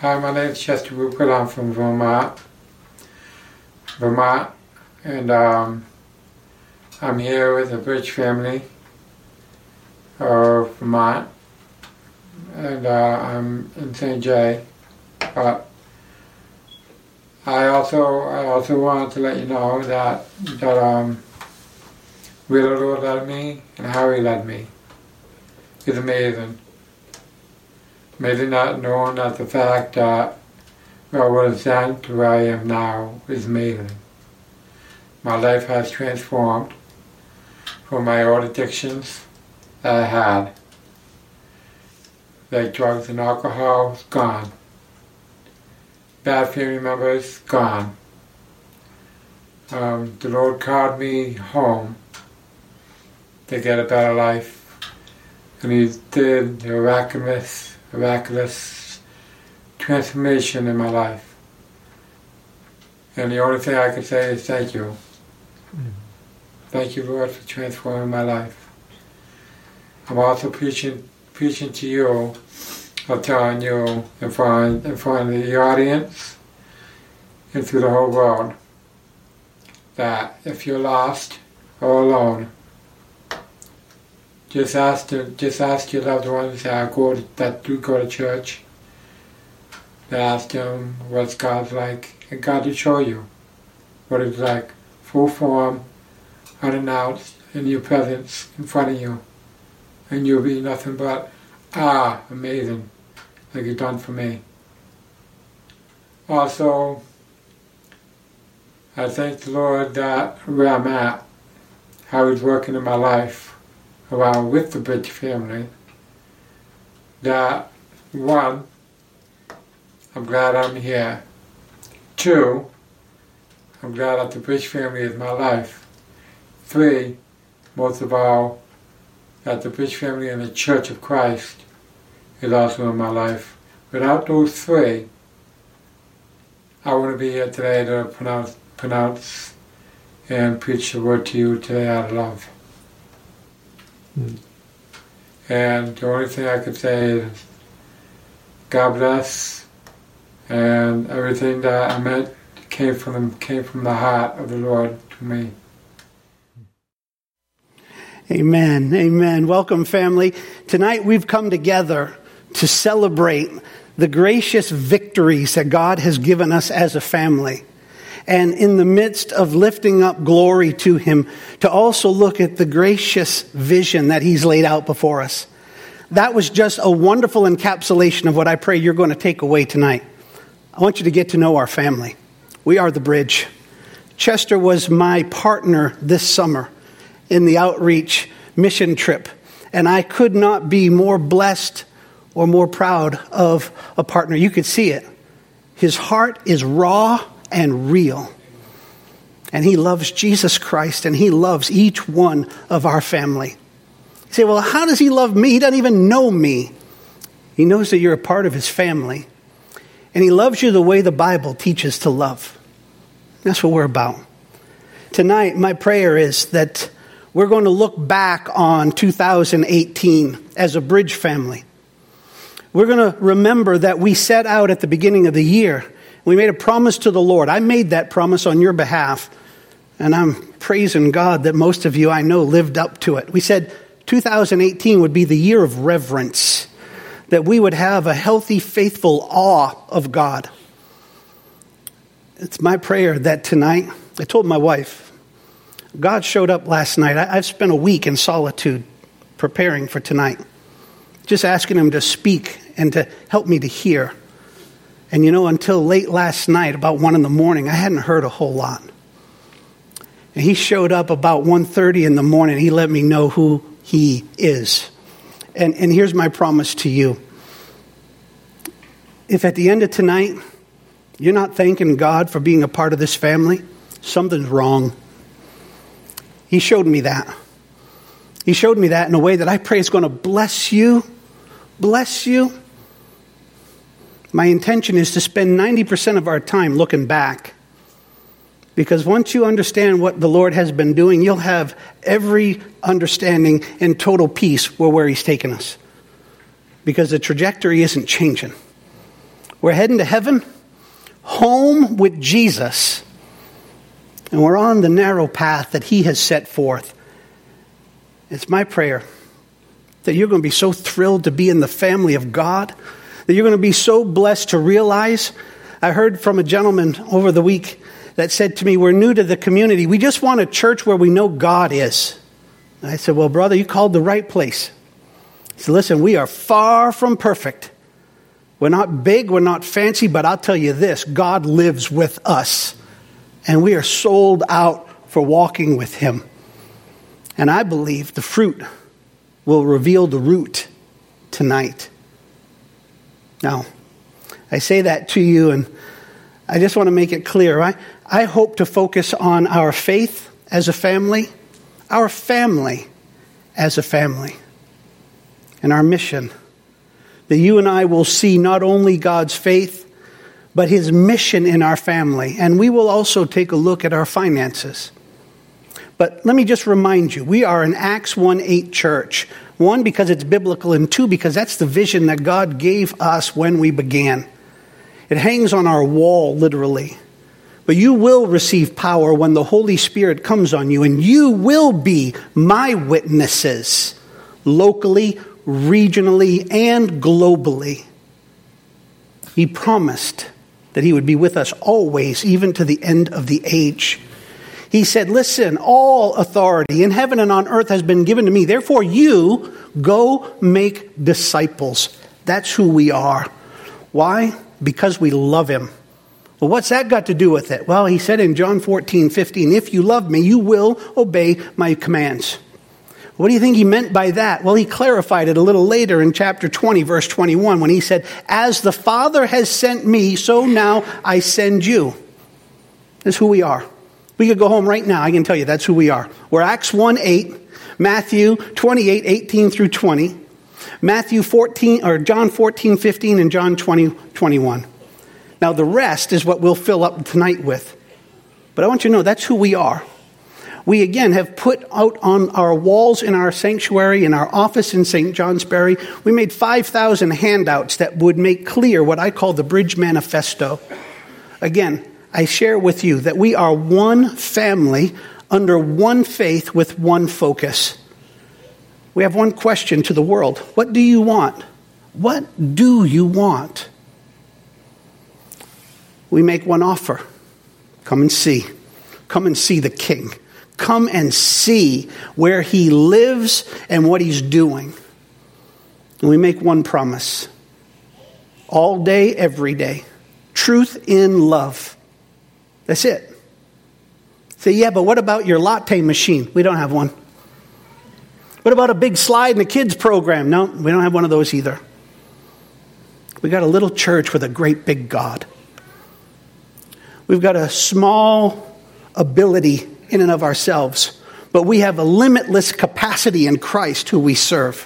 Hi, my name is Chester Rupert. I'm from Vermont, and I'm here with the Bridge family of Vermont, and I'm in St. Jay. But I also wanted to let you know that where the Lord led me and how He led me is amazing. Amazing not knowing that the fact that where I was then to where I am now is amazing. My life has transformed from my old addictions that I had. Like drugs and alcohol, gone. Bad family members, gone. The Lord called me home to get a better life, and He did a miraculous transformation in my life. And the only thing I can say is thank you. Thank you, Lord, for transforming my life. I'm also preaching to you, or telling you in front of the audience and through the whole world that if you're lost or alone, just ask your loved ones that do go to church, to ask them what's God's like, and God will show you what it's like, full form, unannounced, in your presence, in front of you, and you'll be nothing but, amazing, like you've done for me. Also, I thank the Lord that where I'm at, how He's working in my life, around with the Bridge family, that 1, I'm glad I'm here. 2, I'm glad that the Bridge family is my life. 3, most of all, that the Bridge family and the Church of Christ is also in my life. Without those 3, I wouldn't be here today to pronounce and preach the word to you today out of love. And the only thing I could say is God bless, and everything that I meant came from the heart of the Lord to me. Amen. Amen. Welcome, family. Tonight we've come together to celebrate the gracious victories that God has given us as a family. And in the midst of lifting up glory to Him, to also look at the gracious vision that He's laid out before us. That was just a wonderful encapsulation of what I pray you're going to take away tonight. I want you to get to know our family. We are the Bridge. Chester was my partner this summer in the outreach mission trip, and I could not be more blessed or more proud of a partner. You could see it. His heart is raw and real. And he loves Jesus Christ, and he loves each one of our family. You say, well, how does he love me? He doesn't even know me. He knows that you're a part of his family. And he loves you the way the Bible teaches to love. That's what we're about. Tonight, my prayer is that we're going to look back on 2018 as a Bridge family. We're going to remember that we set out at the beginning of the year. We made a promise to the Lord. I made that promise on your behalf, and I'm praising God that most of you I know lived up to it. We said 2018 would be the year of reverence, that we would have a healthy, faithful awe of God. It's my prayer that tonight, I told my wife, God showed up last night. I've spent a week in solitude preparing for tonight, just asking Him to speak and to help me to hear. And until late last night, about 1 a.m, I hadn't heard a whole lot. And He showed up about 1:30 in the morning. He let me know who He is. And here's my promise to you. If at the end of tonight, you're not thanking God for being a part of this family, something's wrong. He showed me that. He showed me that in a way that I pray is going to bless you. Bless you. My intention is to spend 90% of our time looking back. Because once you understand what the Lord has been doing, you'll have every understanding and total peace where He's taken us. Because the trajectory isn't changing. We're heading to heaven, home with Jesus. And we're on the narrow path that he has set forth. It's my prayer that you're going to be so thrilled to be in the family of God, that you're going to be so blessed to realize. I heard from a gentleman over the week that said to me, we're new to the community. We just want a church where we know God is. And I said, well, brother, you called the right place. He said, listen, we are far from perfect. We're not big, we're not fancy, but I'll tell you this, God lives with us. And we are sold out for walking with him. And I believe the fruit will reveal the root tonight. Now, I say that to you, and I just want to make it clear. I hope to focus on our faith as a family, our family as a family, and our mission. That you and I will see not only God's faith, but his mission in our family. And we will also take a look at our finances. But let me just remind you, we are an Acts 1:8 church. 1, because it's biblical, and 2, because that's the vision that God gave us when we began. It hangs on our wall, literally. But you will receive power when the Holy Spirit comes on you, and you will be my witnesses, locally, regionally, and globally. He promised that he would be with us always, even to the end of the age. He said, listen, all authority in heaven and on earth has been given to me. Therefore, you go make disciples. That's who we are. Why? Because we love him. Well, what's that got to do with it? Well, he said in John 14:15, if you love me, you will obey my commands. What do you think he meant by that? Well, he clarified it a little later in chapter 20, verse 21, when he said, as the Father has sent me, so now I send you. That's who we are. We could go home right now. I can tell you that's who we are. We're Acts 1:8, Matthew 28:18 through 20, Matthew 14, or John 14:15, and John 20:21. Now the rest is what we'll fill up tonight with. But I want you to know that's who we are. We again have put out on our walls in our sanctuary, in our office in St. Johnsbury, we made 5,000 handouts that would make clear what I call the Bridge Manifesto. Again, I share with you that we are one family under one faith with one focus. We have one question to the world. What do you want? What do you want? We make one offer. Come and see. Come and see the King. Come and see where he lives and what he's doing. And we make one promise. All day, every day. Truth in love. That's it. Say, yeah, but what about your latte machine? We don't have one. What about a big slide in the kids program? No, we don't have one of those either. We got a little church with a great big God. We've got a small ability in and of ourselves, but we have a limitless capacity in Christ who we serve.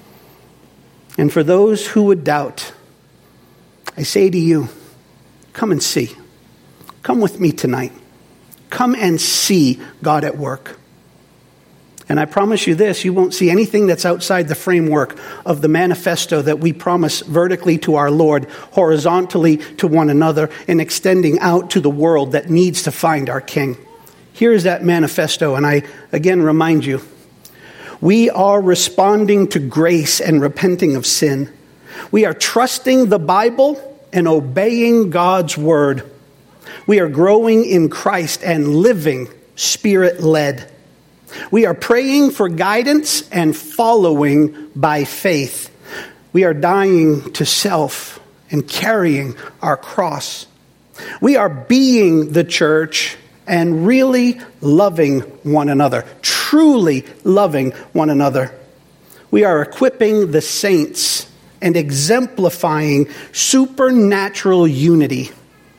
And for those who would doubt, I say to you, come and see. Come with me tonight. Come and see God at work. And I promise you this, you won't see anything that's outside the framework of the manifesto that we promise vertically to our Lord, horizontally to one another, and extending out to the world that needs to find our King. Here's that manifesto, and I again remind you, we are responding to grace and repenting of sin. We are trusting the Bible and obeying God's word. We are growing in Christ and living Spirit-led. We are praying for guidance and following by faith. We are dying to self and carrying our cross. We are being the church and really loving one another, truly loving one another. We are equipping the saints and exemplifying supernatural unity.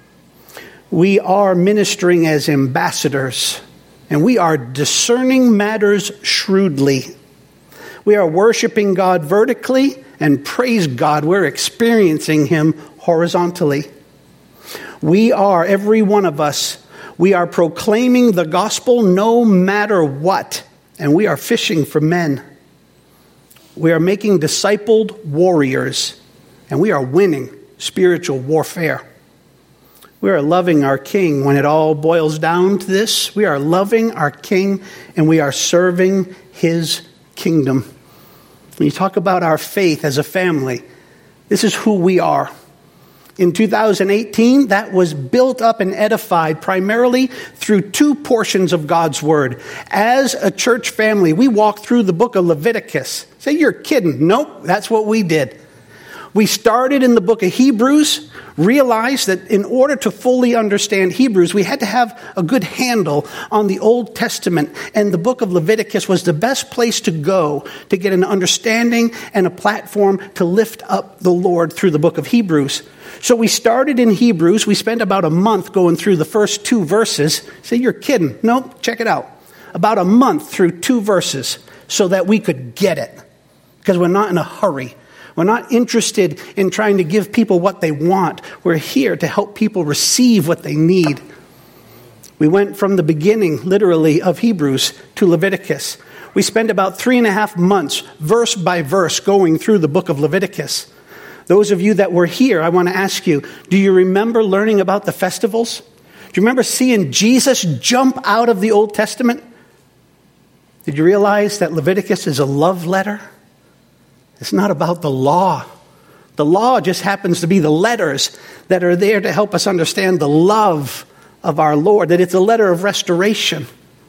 We are ministering as ambassadors, and we are discerning matters shrewdly. We are worshiping God vertically, and praise God, we're experiencing him horizontally. We are, every one of us, we are proclaiming the gospel no matter what, and we are fishing for men. We are making discipled warriors, and we are winning spiritual warfare. We are loving our King when it all boils down to this. We are loving our King and we are serving his kingdom. When you talk about our faith as a family, this is who we are. In 2018, that was built up and edified primarily through two portions of God's Word. As a church family, we walked through the book of Leviticus. Say, you're kidding. Nope, that's what we did. We started in the book of Hebrews, realized that in order to fully understand Hebrews, we had to have a good handle on the Old Testament. And the book of Leviticus was the best place to go to get an understanding and a platform to lift up the Lord through the book of Hebrews. So we started in Hebrews. We spent about a month going through the first 2 verses. Say, you're kidding. Nope, check it out. About a month through 2 verses so that we could get it. Because we're not in a hurry. We're not interested in trying to give people what they want. We're here to help people receive what they need. We went from the beginning, literally, of Hebrews to Leviticus. We spent about 3.5 months, verse by verse, going through the book of Leviticus. Those of you that were here, I want to ask you, do you remember learning about the festivals? Do you remember seeing Jesus jump out of the Old Testament? Did you realize that Leviticus is a love letter? It's not about the law. The law just happens to be the letters that are there to help us understand the love of our Lord, that it's a letter of restoration.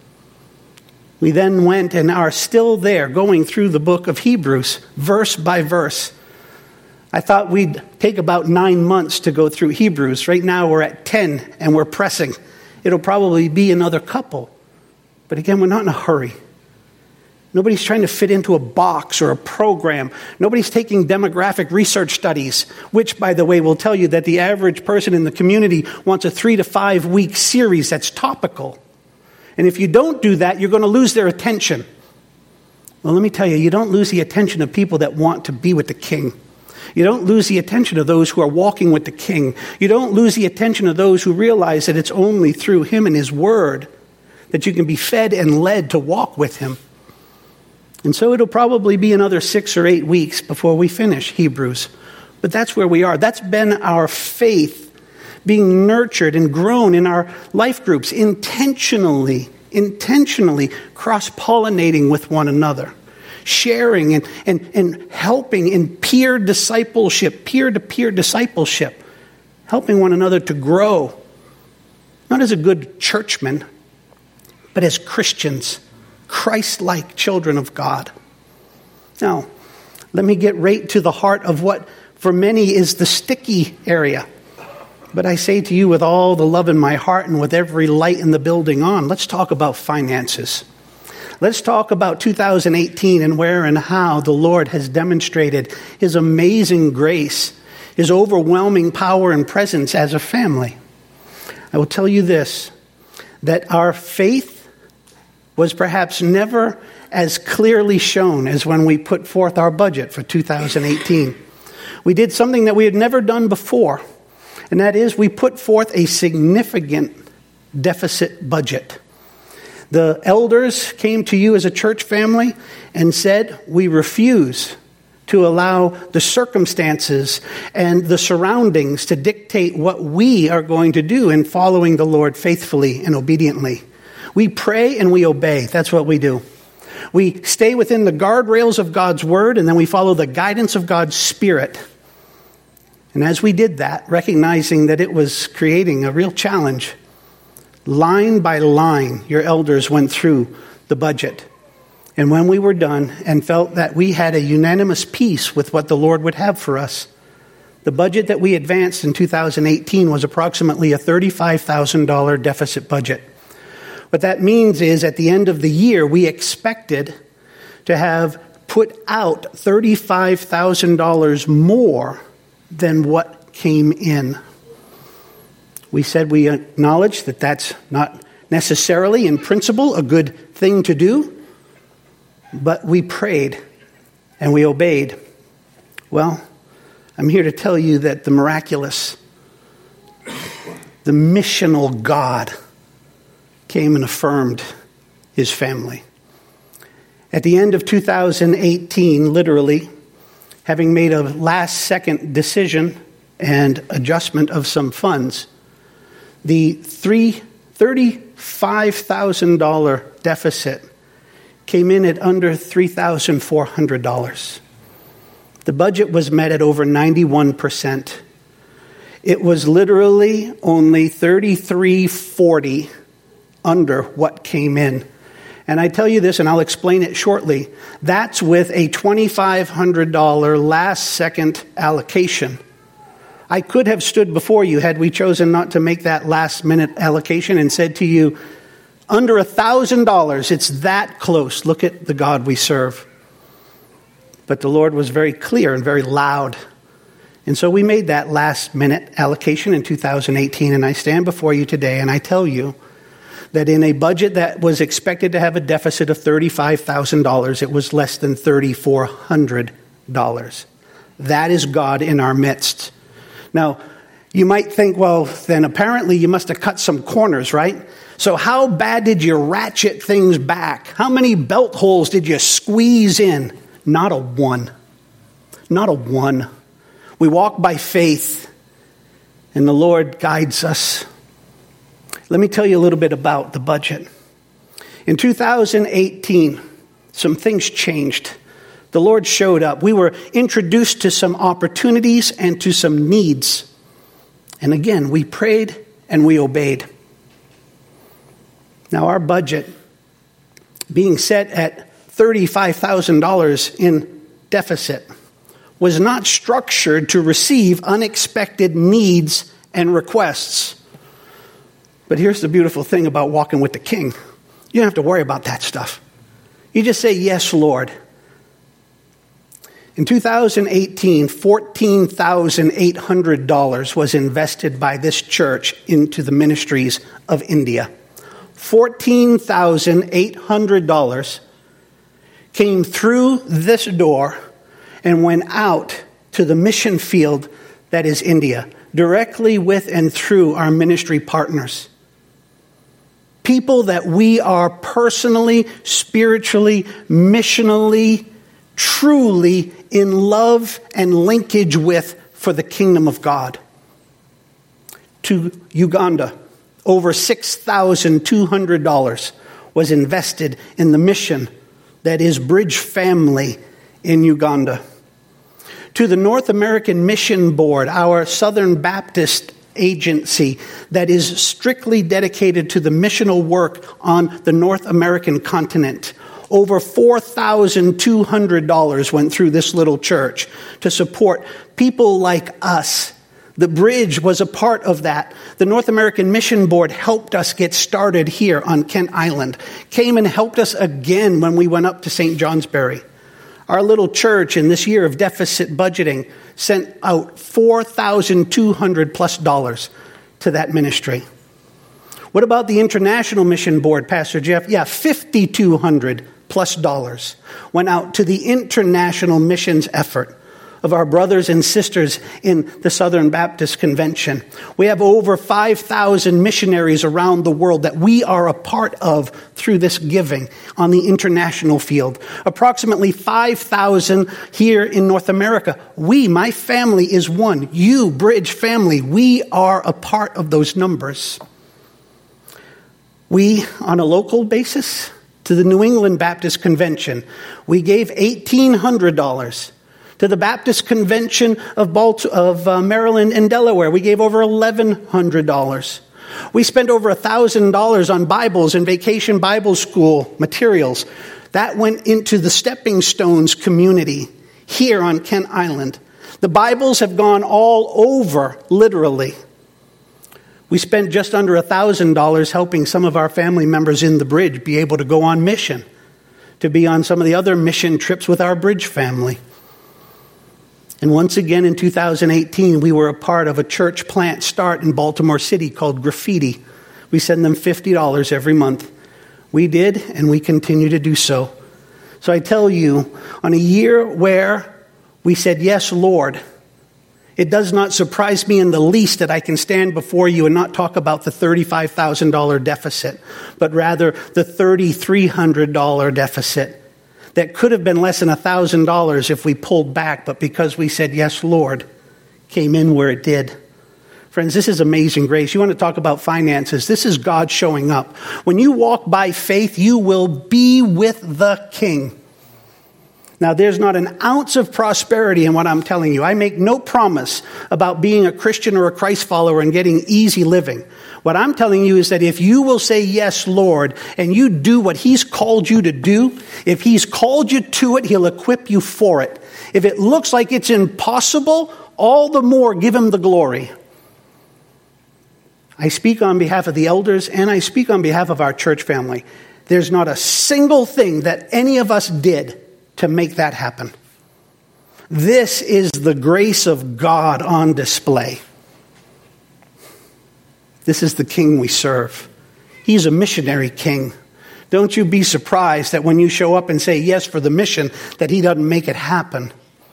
We then went and are still there going through the book of Hebrews, verse by verse. I thought we'd take about 9 months to go through Hebrews. Right now we're at 10 and we're pressing. It'll probably be another couple. But again, we're not in a hurry. Nobody's trying to fit into a box or a program. Nobody's taking demographic research studies, which, by the way, will tell you that the average person in the community wants a 3 to 5 week series that's topical. And if you don't do that, you're going to lose their attention. Well, let me tell you, you don't lose the attention of people that want to be with the King. You don't lose the attention of those who are walking with the King. You don't lose the attention of those who realize that it's only through him and his word that you can be fed and led to walk with him. And so it'll probably be another 6 or 8 weeks before we finish Hebrews. But that's where we are. That's been our faith being nurtured and grown in our life groups, intentionally cross-pollinating with one another, sharing and helping in peer-to-peer discipleship, helping one another to grow, not as a good churchman, but as Christians, Christ-like children of God. Now, let me get right to the heart of what for many is the sticky area. But I say to you with all the love in my heart and with every light in the building on, let's talk about finances. Let's talk about 2018 and where and how the Lord has demonstrated his amazing grace, his overwhelming power and presence as a family. I will tell you this, that our faith was perhaps never as clearly shown as when we put forth our budget for 2018. We did something that we had never done before, and that is we put forth a significant deficit budget. The elders came to you as a church family and said, we refuse to allow the circumstances and the surroundings to dictate what we are going to do in following the Lord faithfully and obediently. We pray and we obey. That's what we do. We stay within the guardrails of God's word, and then we follow the guidance of God's Spirit. And as we did that, recognizing that it was creating a real challenge, line by line, your elders went through the budget. And when we were done and felt that we had a unanimous peace with what the Lord would have for us, the budget that we advanced in 2018 was approximately a $35,000 deficit budget. What that means is at the end of the year, we expected to have put out $35,000 more than what came in. We said we acknowledge that that's not necessarily in principle a good thing to do, but we prayed and we obeyed. Well, I'm here to tell you that the miraculous, the missional God came and affirmed his family. At the end of 2018, literally, having made a last-second decision and adjustment of some funds, the $35,000 deficit came in at under $3,400. The budget was met at over 91%. It was literally only $3,340 under what came in. And I tell you this, and I'll explain it shortly. That's with a $2,500 last-second allocation. I could have stood before you had we chosen not to make that last-minute allocation and said to you, under $1,000, it's that close. Look at the God we serve. But the Lord was very clear and very loud. And so we made that last-minute allocation in 2018, and I stand before you today and I tell you that in a budget that was expected to have a deficit of $35,000, it was less than $3,400. That is God in our midst. Now, you might think, well, then apparently you must have cut some corners, right? So how bad did you ratchet things back? How many belt holes did you squeeze in? Not a one. Not a one. We walk by faith, and the Lord guides us. Let me tell you a little bit about the budget. In 2018, some things changed. The Lord showed up. We were introduced to some opportunities and to some needs. And again, we prayed and we obeyed. Now, our budget, being set at $35,000 in deficit, was not structured to receive unexpected needs and requests. But here's the beautiful thing about walking with the King. You don't have to worry about that stuff. You just say, yes, Lord. In 2018, $14,800 was invested by this church into the ministries of India. $14,800 came through this door and went out to the mission field that is India, directly with and through our ministry partners. People that we are personally, spiritually, missionally, truly in love and linkage with for the kingdom of God. To Uganda, over $6,200 was invested in the mission that is Bridge Family in Uganda. To the North American Mission Board, our Southern Baptist agency that is strictly dedicated to the missional work on the North American continent. Over $4,200 went through this little church to support people like us. The Bridge was a part of that. The North American Mission Board helped us get started here on Kent Island. Came and helped us again when we went up to St. Johnsbury. Our little church in this year of deficit budgeting sent out $4,200+ to that ministry. What about the International Mission Board, Pastor Jeff? Yeah, $5,200+ went out to the international missions effort of our brothers and sisters in the Southern Baptist Convention. We have over 5,000 missionaries around the world that we are a part of through this giving on the international field. Approximately 5,000 here in North America. We, my family, is one. You, Bridge family, we are a part of those numbers. We, on a local basis, to the New England Baptist Convention, we gave $1,800. To the Baptist Convention of Maryland and Delaware, we gave over $1,100. We spent over $1,000 on Bibles and Vacation Bible School materials. That went into the Stepping Stones community here on Kent Island. The Bibles have gone all over, literally. We spent just under $1,000 helping some of our family members in the Bridge be able to go on mission, to be on some of the other mission trips with our Bridge family. And once again in 2018, we were a part of a church plant start in Baltimore City called Graffiti. We send them $50 every month. We did, and we continue to do so. So I tell you, on a year where we said, yes, Lord, it does not surprise me in the least that I can stand before you and not talk about the $35,000 deficit, but rather the $3,300 deficit. That could have been less than $1,000 if we pulled back, but because we said, yes, Lord, came in where it did. Friends, this is amazing grace. You want to talk about finances? This is God showing up. When you walk by faith, you will be with the King. Now, there's not an ounce of prosperity in what I'm telling you. I make no promise about being a Christian or a Christ follower and getting easy living. What I'm telling you is that if you will say, yes, Lord, and you do what He's called you to do, if He's called you to it, He'll equip you for it. If it looks like it's impossible, all the more give Him the glory. I speak on behalf of the elders, and I speak on behalf of our church family. There's not a single thing that any of us did to make that happen. This is the grace of God on display. This is the King we serve. He's a missionary king. Don't you be surprised that when you show up and say yes for the mission, that He doesn't make it happen.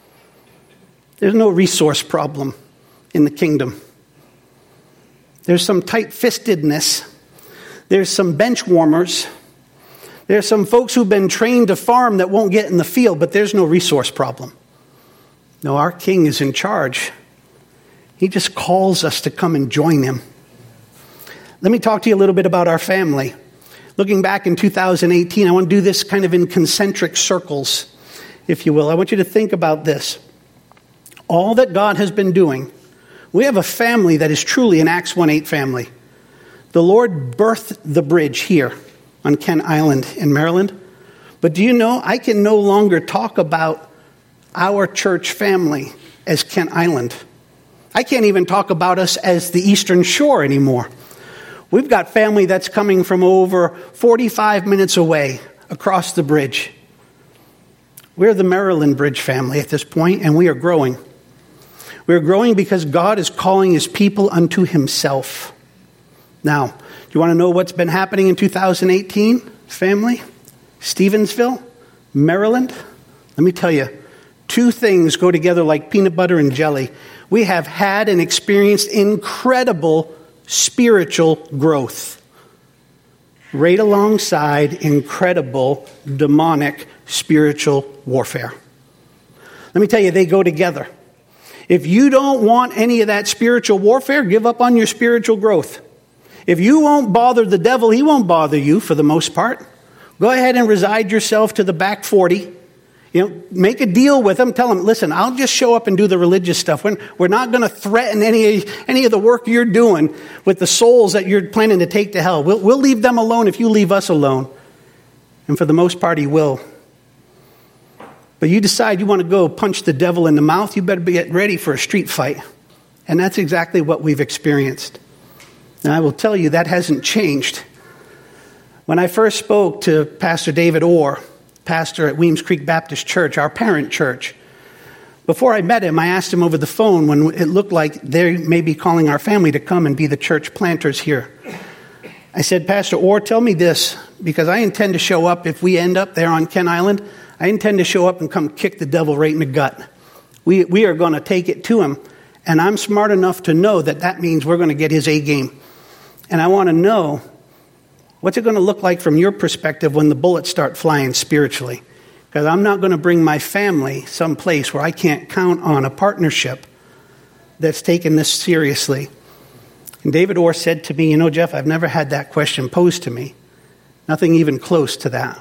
There's no resource problem in the kingdom. There's some tight-fistedness. There's some bench warmers. There's some folks who've been trained to farm that won't get in the field, but there's no resource problem. No, our King is in charge. He just calls us to come and join Him. Let me talk to you a little bit about our family. Looking back in 2018, I want to do this kind of in concentric circles, if you will. I want you to think about this. All that God has been doing, we have a family that is truly an Acts 1:8 family. The Lord birthed the bridge here on Kent Island in Maryland. But do you know, I can no longer talk about our church family as Kent Island. I can't even talk about us as the Eastern Shore anymore. We've got family that's coming from over 45 minutes away across the bridge. We're the Maryland Bridge family at this point, and we are growing. We're growing because God is calling His people unto Himself. Now, do you want to know what's been happening in 2018, family? Stevensville, Maryland. Let me tell you, two things go together like peanut butter and jelly. We have had and experienced incredible spiritual growth, right alongside incredible demonic spiritual warfare. Let me tell you, they go together. If you don't want any of that spiritual warfare, give up on your spiritual growth. If you won't bother the devil, he won't bother you for the most part. Go ahead and reside yourself to the back 40. Make a deal with him. Tell him, listen, I'll just show up and do the religious stuff. We're not going to threaten any of the work you're doing with the souls that you're planning to take to hell. We'll leave them alone if you leave us alone. And for the most part, he will. But you decide you want to go punch the devil in the mouth, you better get ready for a street fight. And that's exactly what we've experienced. And I will tell you, that hasn't changed. When I first spoke to Pastor David Orr, pastor at Weems Creek Baptist Church, our parent church, before I met him, I asked him over the phone when it looked like they may be calling our family to come and be the church planters here. I said, Pastor Orr, tell me this, because I intend to show up if we end up there on Kent Island. I intend to show up and come kick the devil right in the gut. We are going to take it to him. And I'm smart enough to know that means we're going to get his A game. And I want to know, what's it going to look like from your perspective when the bullets start flying spiritually? Because I'm not going to bring my family someplace where I can't count on a partnership that's taken this seriously. And David Orr said to me, Jeff, I've never had that question posed to me. Nothing even close to that.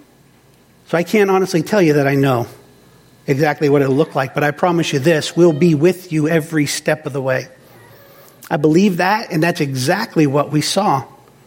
So I can't honestly tell you that I know exactly what it'll look like, but I promise you this, we'll be with you every step of the way. I believe that, and that's exactly what we saw.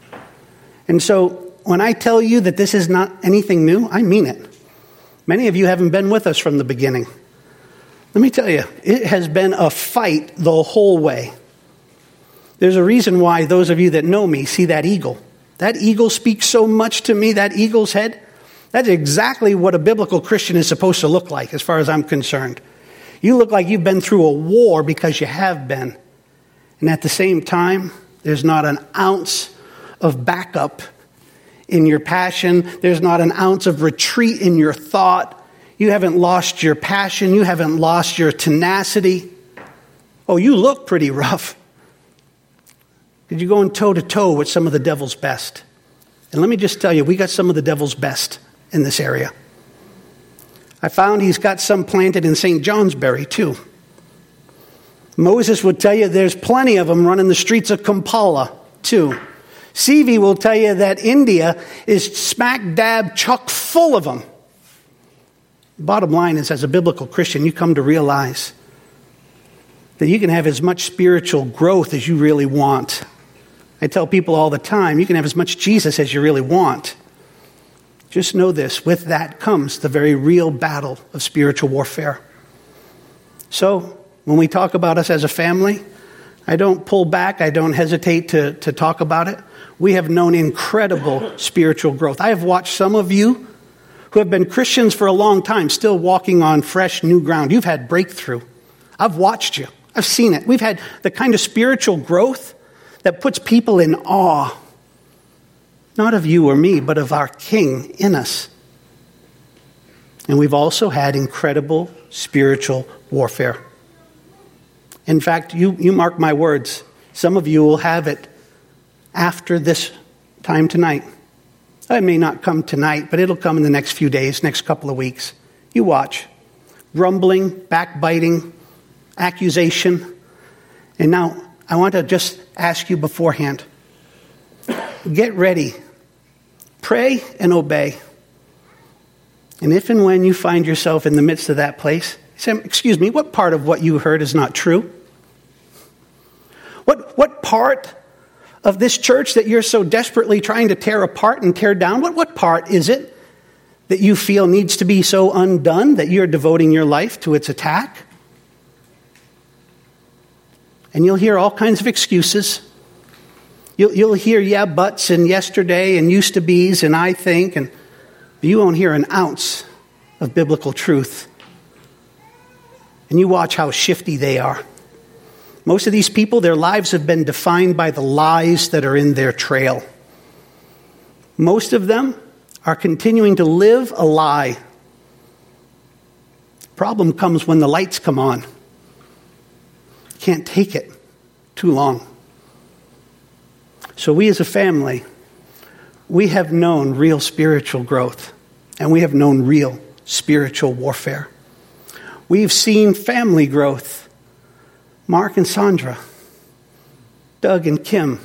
And so when I tell you that this is not anything new, I mean it. Many of you haven't been with us from the beginning. Let me tell you, it has been a fight the whole way. There's a reason why those of you that know me see that eagle. That eagle speaks so much to me, that eagle's head. That's exactly what a biblical Christian is supposed to look like, as far as I'm concerned. You look like you've been through a war because you have been. And at the same time, there's not an ounce of backup in your passion. There's not an ounce of retreat in your thought. You haven't lost your passion. You haven't lost your tenacity. Oh, you look pretty rough. Because you're going toe-to-toe with some of the devil's best. And let me just tell you, we got some of the devil's best in this area. I found he's got some planted in St. Johnsbury, too. Moses would tell you there's plenty of them running the streets of Kampala, too. CV will tell you that India is smack dab chock full of them. Bottom line is, as a biblical Christian, you come to realize that you can have as much spiritual growth as you really want. I tell people all the time, you can have as much Jesus as you really want. Just know this, with that comes the very real battle of spiritual warfare. So, when we talk about us as a family, I don't pull back, I don't hesitate to talk about it. We have known incredible spiritual growth. I have watched some of you who have been Christians for a long time still walking on fresh new ground. You've had breakthrough. I've watched you. I've seen it. We've had the kind of spiritual growth that puts people in awe. Not of you or me, but of our King in us. And we've also had incredible spiritual warfare. In fact, you mark my words, some of you will have it after this time tonight. It may not come tonight, but it'll come in the next few days, next couple of weeks. You watch. Grumbling, backbiting, accusation. And now, I want to just ask you beforehand, get ready. Pray and obey. And if and when you find yourself in the midst of that place, say, excuse me, what part of what you heard is not true? What part of this church that you're so desperately trying to tear apart and tear down, what part is it that you feel needs to be so undone that you're devoting your life to its attack? And you'll hear all kinds of excuses. You'll hear yeah, buts and yesterday and used to be's and I think, and you won't hear an ounce of biblical truth. And you watch how shifty they are. Most of these people, their lives have been defined by the lies that are in their trail. Most of them are continuing to live a lie. The problem comes when the lights come on. Can't take it too long. So we as a family, we have known real spiritual growth, and we have known real spiritual warfare. We've seen family growth. Mark and Sandra, Doug and Kim,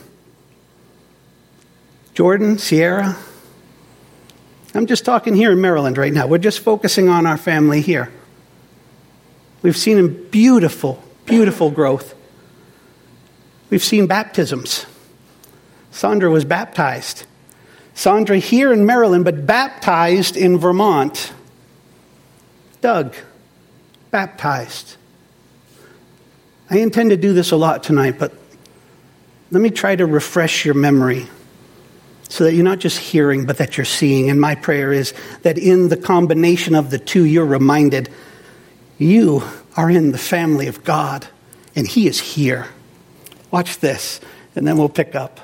Jordan, Sierra. I'm just talking here in Maryland right now. We're just focusing on our family here. We've seen beautiful, beautiful growth. We've seen baptisms. Sandra was baptized. Sandra here in Maryland, but baptized in Vermont. Doug, baptized. I intend to do this a lot tonight, but let me try to refresh your memory so that you're not just hearing, but that you're seeing. And my prayer is that in the combination of the two, you're reminded you are in the family of God, and He is here. Watch this, and then we'll pick up.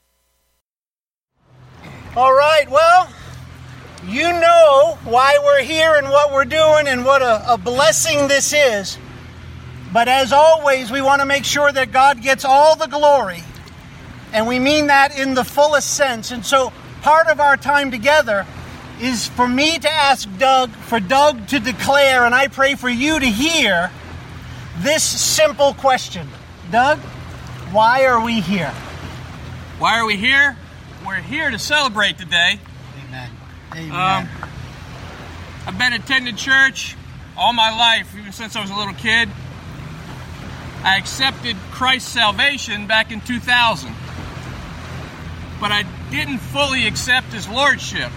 All right, well, you know why we're here and what we're doing and what a blessing this is. But as always, we want to make sure that God gets all the glory. And we mean that in the fullest sense. And so part of our time together is for me to ask Doug, for Doug to declare, and I pray for you to hear this simple question. Doug, why are we here? Why are we here? We're here to celebrate today. Amen. Amen. I've been attending church all my life, even since I was a little kid. I accepted Christ's salvation back in 2000. But I didn't fully accept His lordship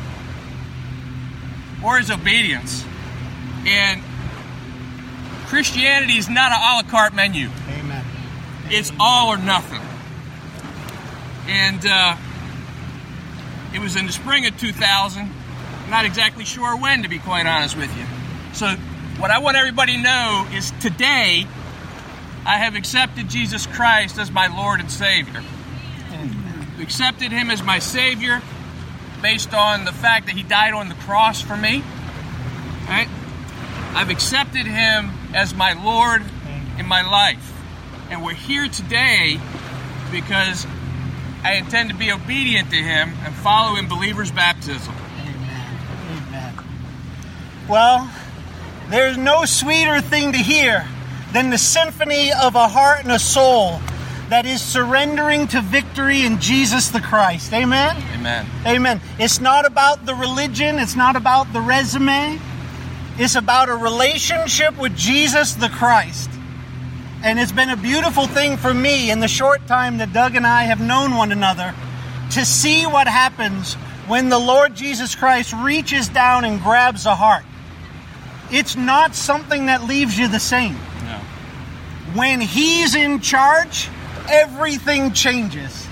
or His obedience. And Christianity is not an a la carte menu. Amen. It's all or nothing. And it was in the spring of 2000. I'm not exactly sure when, to be quite honest with you. So what I want everybody to know is today, I have accepted Jesus Christ as my Lord and Savior. Amen. Accepted Him as my Savior based on the fact that He died on the cross for me. Right? I've accepted Him as my Lord in my life. And we're here today because I intend to be obedient to Him and follow in believer's baptism. Amen. Amen. Well, there's no sweeter thing to hear than the symphony of a heart and a soul that is surrendering to victory in Jesus the Christ. Amen? Amen. Amen. It's not about the religion. It's not about the resume. It's about a relationship with Jesus the Christ. And it's been a beautiful thing for me in the short time that Doug and I have known one another to see what happens when the Lord Jesus Christ reaches down and grabs a heart. It's not something that leaves you the same. No. When He's in charge, everything changes.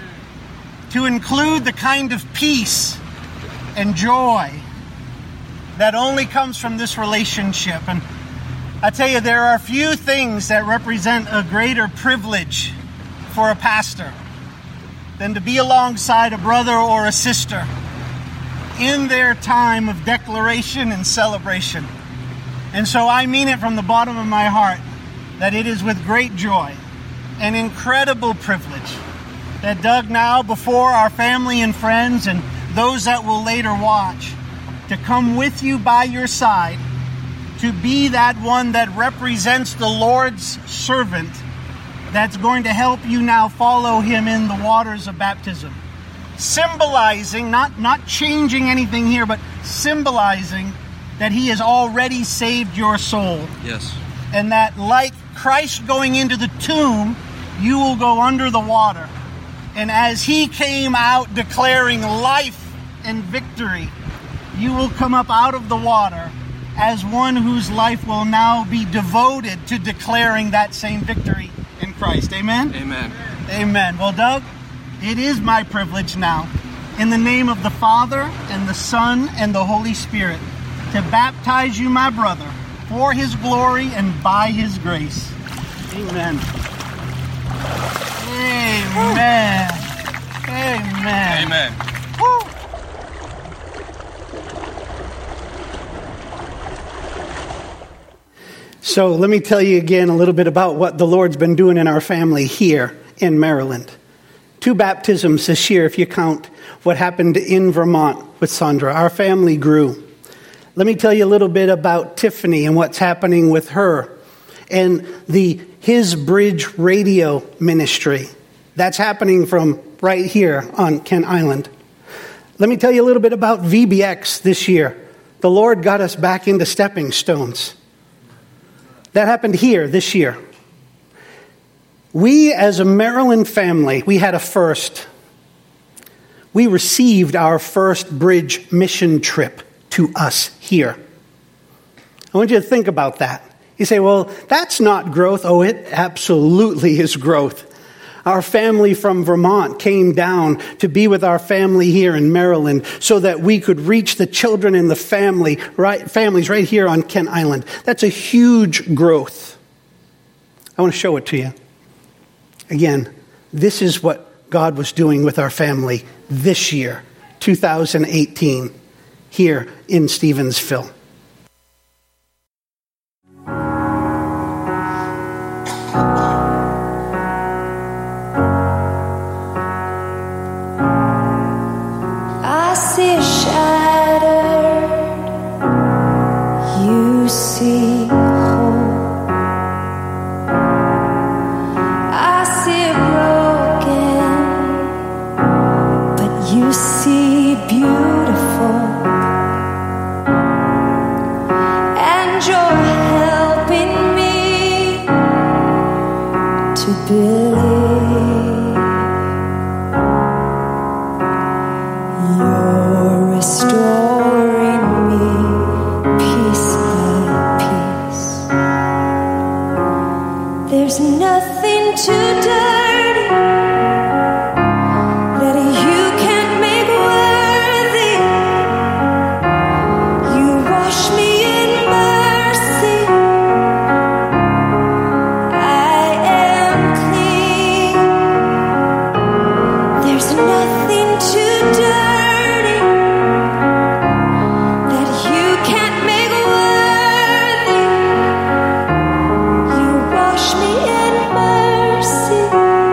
To include the kind of peace and joy that only comes from this relationship. And I tell you, there are few things that represent a greater privilege for a pastor than to be alongside a brother or a sister in their time of declaration and celebration. And so I mean it from the bottom of my heart that it is with great joy and incredible privilege that Doug, now before our family and friends and those that will later watch, to come with you by your side, to be that one that represents the Lord's servant that's going to help you now follow Him in the waters of baptism. Symbolizing, not changing anything here, but symbolizing that He has already saved your soul. Yes. And that like Christ going into the tomb, you will go under the water. And as He came out declaring life and victory, you will come up out of the water as one whose life will now be devoted to declaring that same victory in Christ. Amen? Amen. Amen. Well, Doug, it is my privilege now, in the name of the Father and the Son and the Holy Spirit, to baptize you, my brother, for His glory and by His grace. Amen. Amen. Amen. Amen. Woo. So let me tell you again a little bit about what the Lord's been doing in our family here in Maryland. 2 baptisms this year, if you count what happened in Vermont with Sandra. Our family grew. Let me tell you a little bit about Tiffany and what's happening with her and the His Bridge radio ministry. That's happening from right here on Kent Island. Let me tell you a little bit about VBX this year. The Lord got us back into stepping stones. That happened here this year. We, as a Maryland family, we had a first. We received our first bridge mission trip to us here. I want you to think about that. You say, well, that's not growth. Oh, it absolutely is growth. Our family from Vermont came down to be with our family here in Maryland so that we could reach the children in the families right here on Kent Island. That's a huge growth. I want to show it to you. Again, this is what God was doing with our family this year, 2018, here in Stevensville. Wash me in mercy.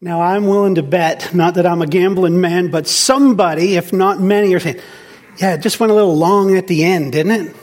Now, I'm willing to bet, not that I'm a gambling man, but somebody, if not many, are saying, yeah, it just went a little long at the end, didn't it?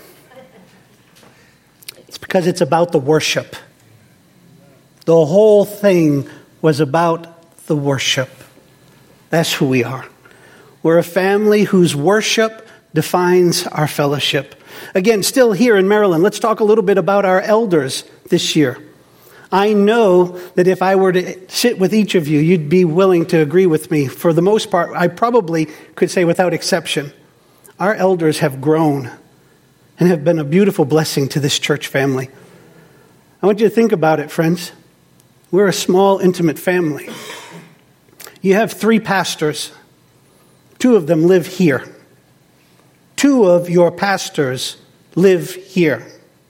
It's because it's about the worship. The whole thing was about the worship. That's who we are. We're a family whose worship defines our fellowship. Again, still here in Maryland, let's talk a little bit about our elders this year. I know that if I were to sit with each of you, you'd be willing to agree with me. For the most part, I probably could say without exception, our elders have grown and have been a beautiful blessing to this church family. I want you to think about it, friends. We're a small, intimate family. You have 3 pastors. 2 of them live here. 2 of your pastors live here.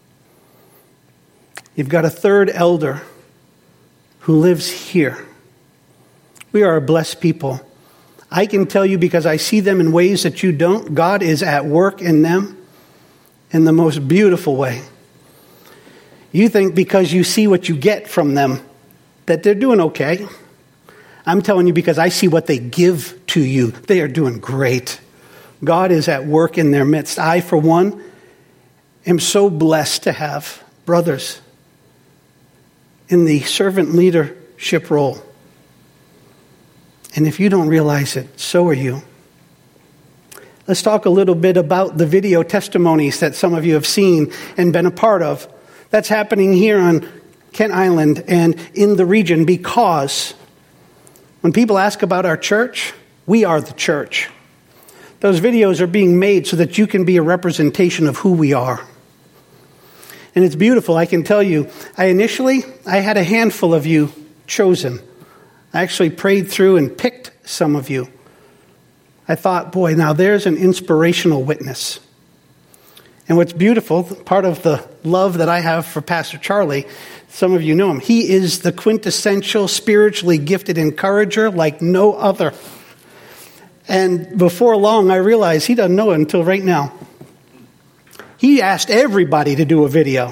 You've got a 3rd elder who lives here. We are a blessed people. I can tell you, because I see them in ways that you don't, God is at work in them in the most beautiful way. You think because you see what you get from them that they're doing okay. I'm telling you, because I see what they give to you, they are doing great. God is at work in their midst. I, for one, am so blessed to have brothers in the servant leadership role. And if you don't realize it, so are you. Let's talk a little bit about the video testimonies that some of you have seen and been a part of. That's happening here on Kent Island and in the region, because when people ask about our church, we are the church. Those videos are being made so that you can be a representation of who we are. And it's beautiful. I can tell you, I had a handful of you chosen. I actually prayed through and picked some of you. I thought, boy, now there's an inspirational witness. And what's beautiful, part of the love that I have for Pastor Charlie, some of you know him. He is the quintessential spiritually gifted encourager like no other. And before long, I realized he doesn't know it until right now. He asked everybody to do a video.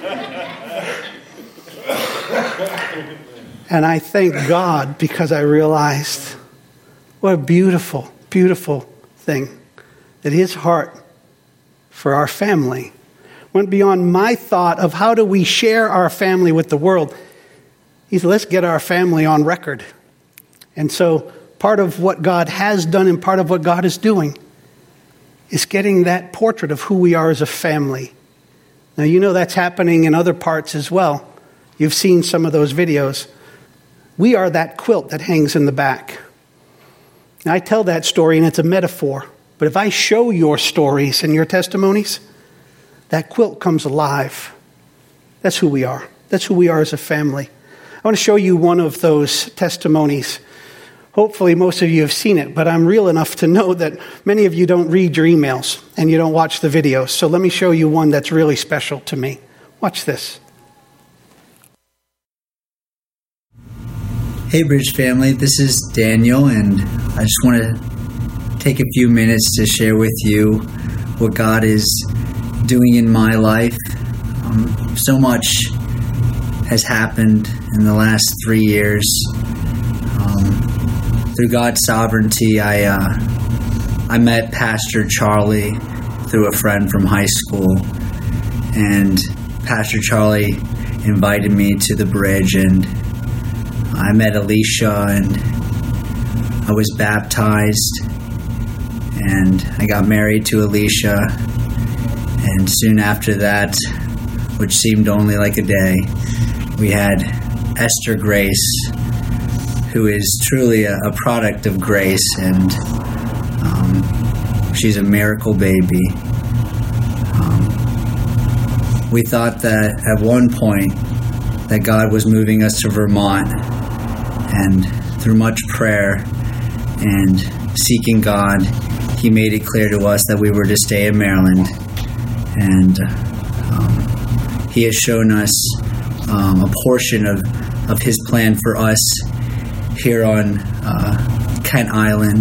And I thank God, because I realized what a beautiful, beautiful thing that his heart for our family went beyond my thought of how do we share our family with the world. He said, let's get our family on record. And so part of what God has done and part of what God is doing is getting that portrait of who we are as a family. Now, you know that's happening in other parts as well. You've seen some of those videos. We are that quilt that hangs in the back. Now, I tell that story, and it's a metaphor. But if I show your stories and your testimonies, that quilt comes alive. That's who we are. That's who we are as a family. I want to show you one of those testimonies. Hopefully most of you have seen it, but I'm real enough to know that many of you don't read your emails and you don't watch the videos. So let me show you one that's really special to me. Watch this. Hey, Bridge family, this is Daniel, and I just want to take a few minutes to share with you what God is doing in my life. So much has happened in the last 3 years. Through God's sovereignty, I met Pastor Charlie through a friend from high school, and Pastor Charlie invited me to the Bridge, and I met Alicia, and I was baptized, and I got married to Alicia, and soon after that, which seemed only like a day, we had Esther Grace, who is truly a product of grace, and she's a miracle baby. We thought that at one point that God was moving us to Vermont, and through much prayer and seeking God, He made it clear to us that we were to stay in Maryland, and He has shown us a portion of His plan for us here on Kent Island.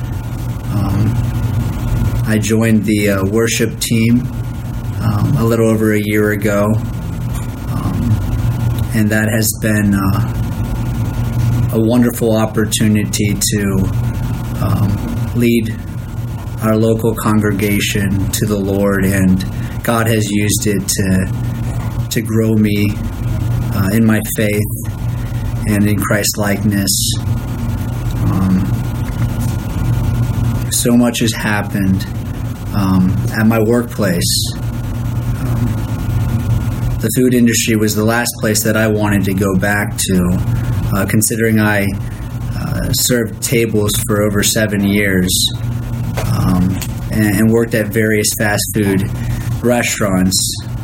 I joined the worship team a little over a year ago, and that has been a wonderful opportunity to lead our local congregation to the Lord, and God has used it to grow me in my faith and in Christ likeness. So much has happened at my workplace. The food industry was the last place that I wanted to go back to, considering I served tables for over 7 years and worked at various fast food restaurants.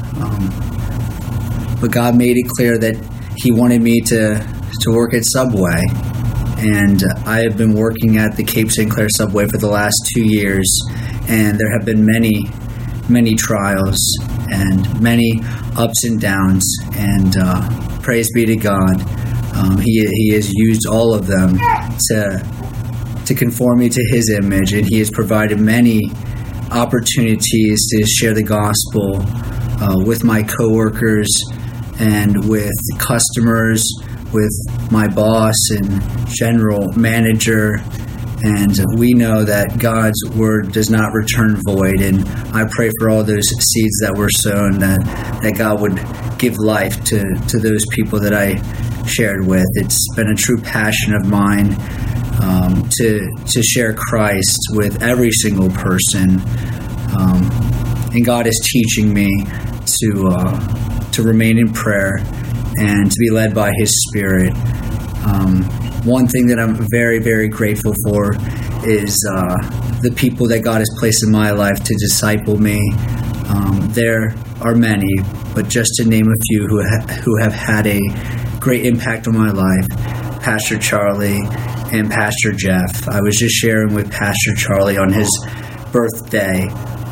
But God made it clear that He wanted me to work at Subway. And I have been working at the Cape St. Clair Subway for the last 2 years, and there have been many, many trials and many ups and downs, and praise be to God. He has used all of them to conform me to His image, and He has provided many opportunities to share the gospel with my coworkers and with customers, with my boss and general manager. And we know that God's word does not return void, and I pray for all those seeds that were sown, that God would give life to those people that I shared with. It's been a true passion of mine to share Christ with every single person, and God is teaching me to remain in prayer and to be led by His Spirit. One thing that I'm very, very grateful for is the people that God has placed in my life to disciple me. There are many, but just to name a few who have had a great impact on my life: Pastor Charlie and Pastor Jeff. I was just sharing with Pastor Charlie on his birthday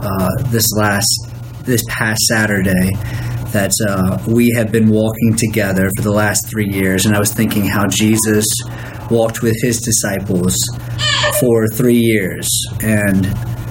this past Saturday that we have been walking together for the last 3 years, and I was thinking how Jesus walked with His disciples for 3 years, and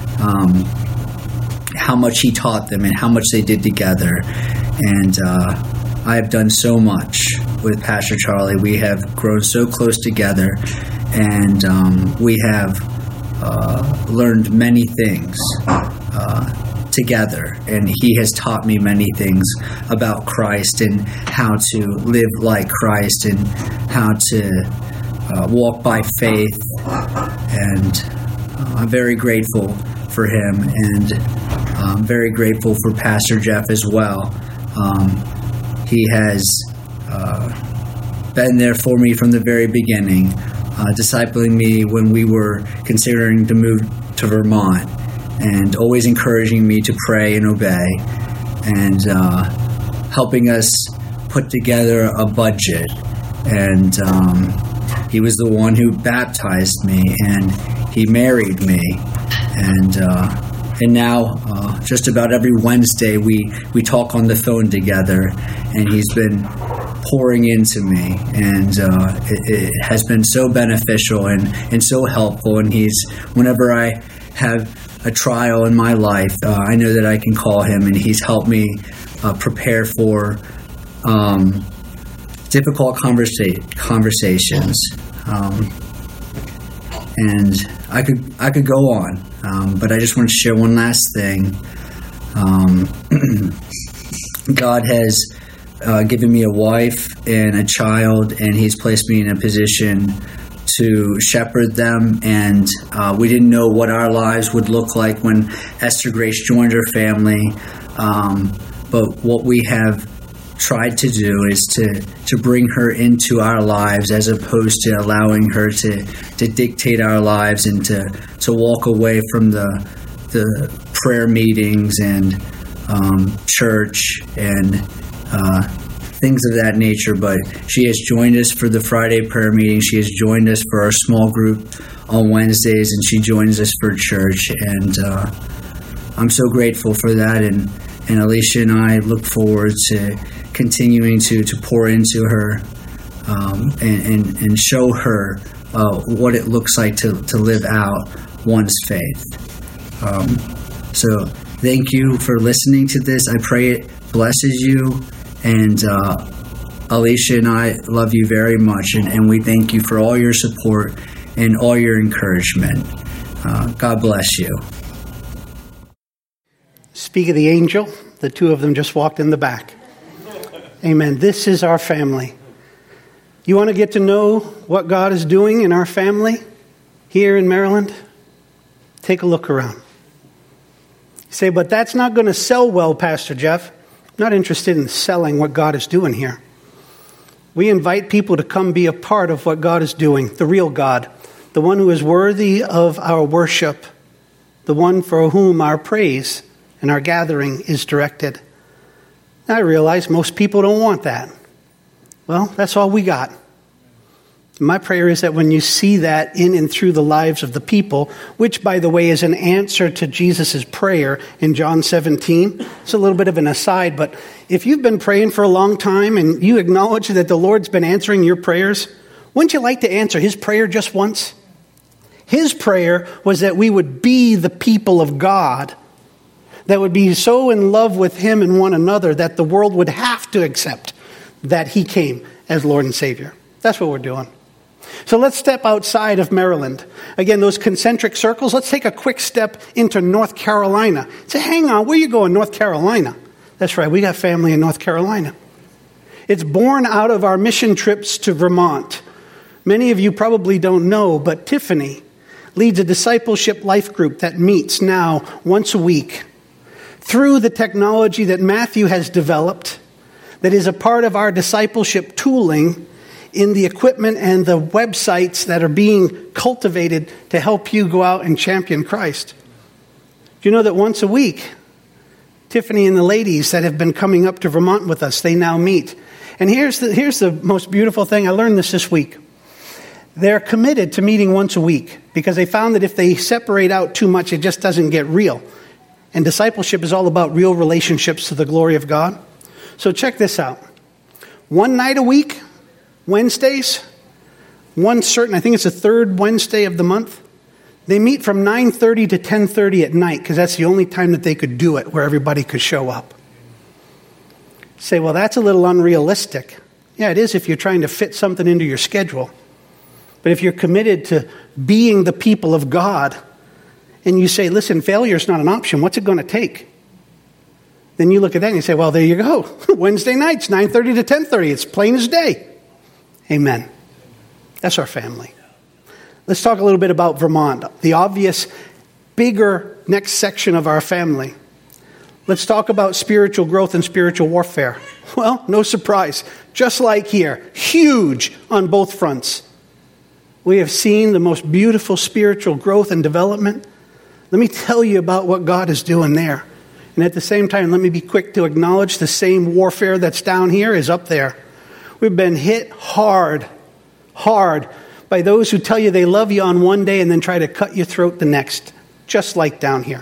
how much He taught them and how much they did together. And I have done so much with Pastor Charlie. We have grown so close together, and we have learned many things together, and He has taught me many things about Christ and how to live like Christ and how to walk by faith. And I'm very grateful for him, and I'm very grateful for Pastor Jeff as well. He has been there for me from the very beginning, discipling me when we were considering to move to Vermont, and always encouraging me to pray and obey, and helping us put together a budget. And he was the one who baptized me, and he married me. And now, just about every Wednesday, we talk on the phone together, and he's been pouring into me, and it has been so beneficial and so helpful. And whenever I have a trial in my life, I know that I can call him, and he's helped me prepare for difficult conversations. And I could go on, but I just want to share one last thing. God has given me a wife and a child, and He's placed me in a position to shepherd them, and we didn't know what our lives would look like when Esther Grace joined her family, but what we have tried to do is to bring her into our lives, as opposed to allowing her to dictate our lives, and to walk away from the prayer meetings and church and things of that nature. But she has joined us for the Friday prayer meeting. She has joined us for our small group on Wednesdays, and she joins us for church. And I'm so grateful for that. And Alicia and I look forward to continuing to pour into her and show her what it looks like to live out one's faith. So thank you for listening to this. I pray it blesses you, and Alicia and I love you very much, and we thank you for all your support and all your encouragement. God bless you. Speak of the angel, the two of them just walked in the back. Amen. This is our family. You want to get to know what God is doing in our family here in Maryland? Take a look around. You say, but that's not going to sell well, Pastor Jeff. I'm not interested in selling what God is doing here. We invite people to come be a part of what God is doing, the real God, the one who is worthy of our worship, the one for whom our praise and our gathering is directed. I realize most people don't want that. Well, that's all we got. My prayer is that when you see that in and through the lives of the people, which, by the way, is an answer to Jesus' prayer in John 17. It's a little bit of an aside, but if you've been praying for a long time and you acknowledge that the Lord's been answering your prayers, wouldn't you like to answer his prayer just once? His prayer was that we would be the people of God, that would be so in love with him and one another that the world would have to accept that he came as Lord and Savior. That's what we're doing. So let's step outside of Maryland. Again, those concentric circles, let's take a quick step into North Carolina. Say, hang on, where are you going, North Carolina? That's right, we got family in North Carolina. It's born out of our mission trips to Vermont. Many of you probably don't know, but Tiffany leads a discipleship life group that meets now once a week. Through the technology that Matthew has developed, that is a part of our discipleship tooling in the equipment and the websites that are being cultivated to help you go out and champion Christ. Do you know that once a week, Tiffany and the ladies that have been coming up to Vermont with us, they now meet. And here's the most beautiful thing. I learned this week. They're committed to meeting once a week because they found that if they separate out too much, it just doesn't get real. And discipleship is all about real relationships to the glory of God. So check this out. One night a week, Wednesdays, one certain, I think it's the third Wednesday of the month, they meet from 9:30 to 10:30 at night because that's the only time that they could do it where everybody could show up. Say, well, that's a little unrealistic. Yeah, it is if you're trying to fit something into your schedule. But if you're committed to being the people of God and you say, listen, failure is not an option, what's it going to take? Then you look at that and you say, well, there you go. Wednesday nights, 9:30 to 10:30. It's plain as day. Amen. That's our family. Let's talk a little bit about Vermont, the obvious, bigger next section of our family. Let's talk about spiritual growth and spiritual warfare. Well, no surprise. Just like here, huge on both fronts. We have seen the most beautiful spiritual growth and development. Let me tell you about what God is doing there. And at the same time, let me be quick to acknowledge the same warfare that's down here is up there. We've been hit hard by those who tell you they love you on one day and then try to cut your throat the next, just like down here.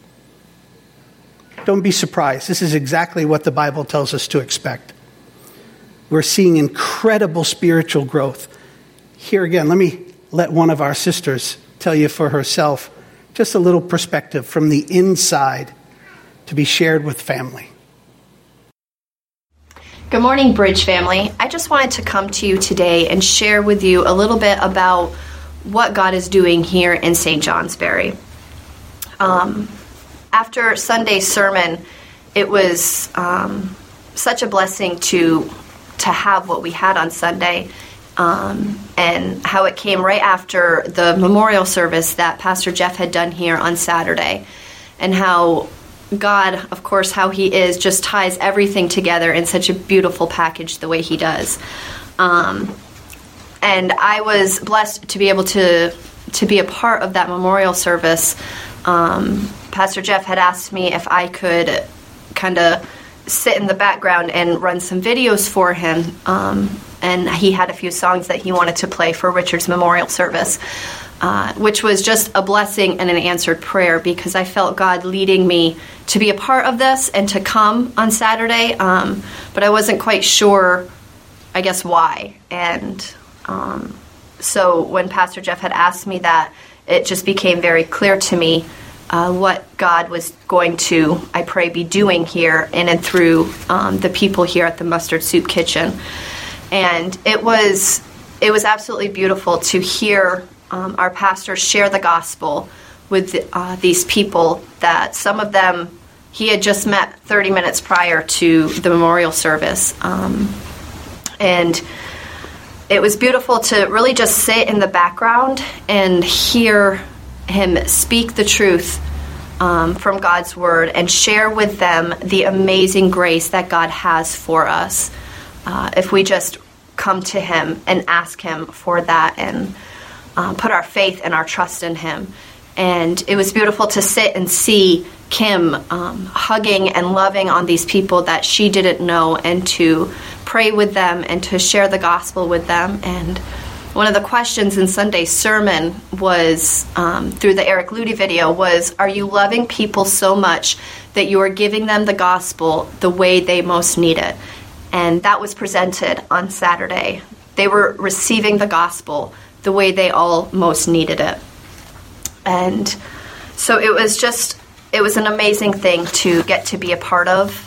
Don't be surprised. This is exactly what the Bible tells us to expect. We're seeing incredible spiritual growth. Here again, let one of our sisters tell you for herself just a little perspective from the inside to be shared with family. Good morning, Bridge family. I just wanted to come to you today and share with you a little bit about what God is doing here in St. Johnsbury. After Sunday's sermon, it was such a blessing to have what we had on Sunday, and how it came right after the memorial service that Pastor Jeff had done here on Saturday, and how God, of course, how he is, just ties everything together in such a beautiful package the way he does. And I was blessed to be able to be a part of that memorial service. Pastor Jeff had asked me if I could kind of sit in the background and run some videos for him. And he had a few songs that he wanted to play for Richard's memorial service, which was just a blessing and an answered prayer because I felt God leading me to be a part of this and to come on Saturday. But I wasn't quite sure, I guess, why. And so when Pastor Jeff had asked me that, it just became very clear to me what God was going to, I pray, be doing here in and through the people here at the Mustard Soup Kitchen. And it was absolutely beautiful to hear our pastor share the gospel with these people that some of them he had just met 30 minutes prior to the memorial service. And it was beautiful to really just sit in the background and hear him speak the truth from God's word and share with them the amazing grace that God has for us if we just come to him and ask him for that and put our faith and our trust in him. And it was beautiful to sit and see Kim hugging and loving on these people that she didn't know, and to pray with them and to share the gospel with them. And one of the questions in Sunday's sermon was, through the Eric Ludy video, was, are you loving people so much that you are giving them the gospel the way they most need it? And that was presented on Saturday. They were receiving the gospel the way they all most needed it. And so it was an amazing thing to get to be a part of.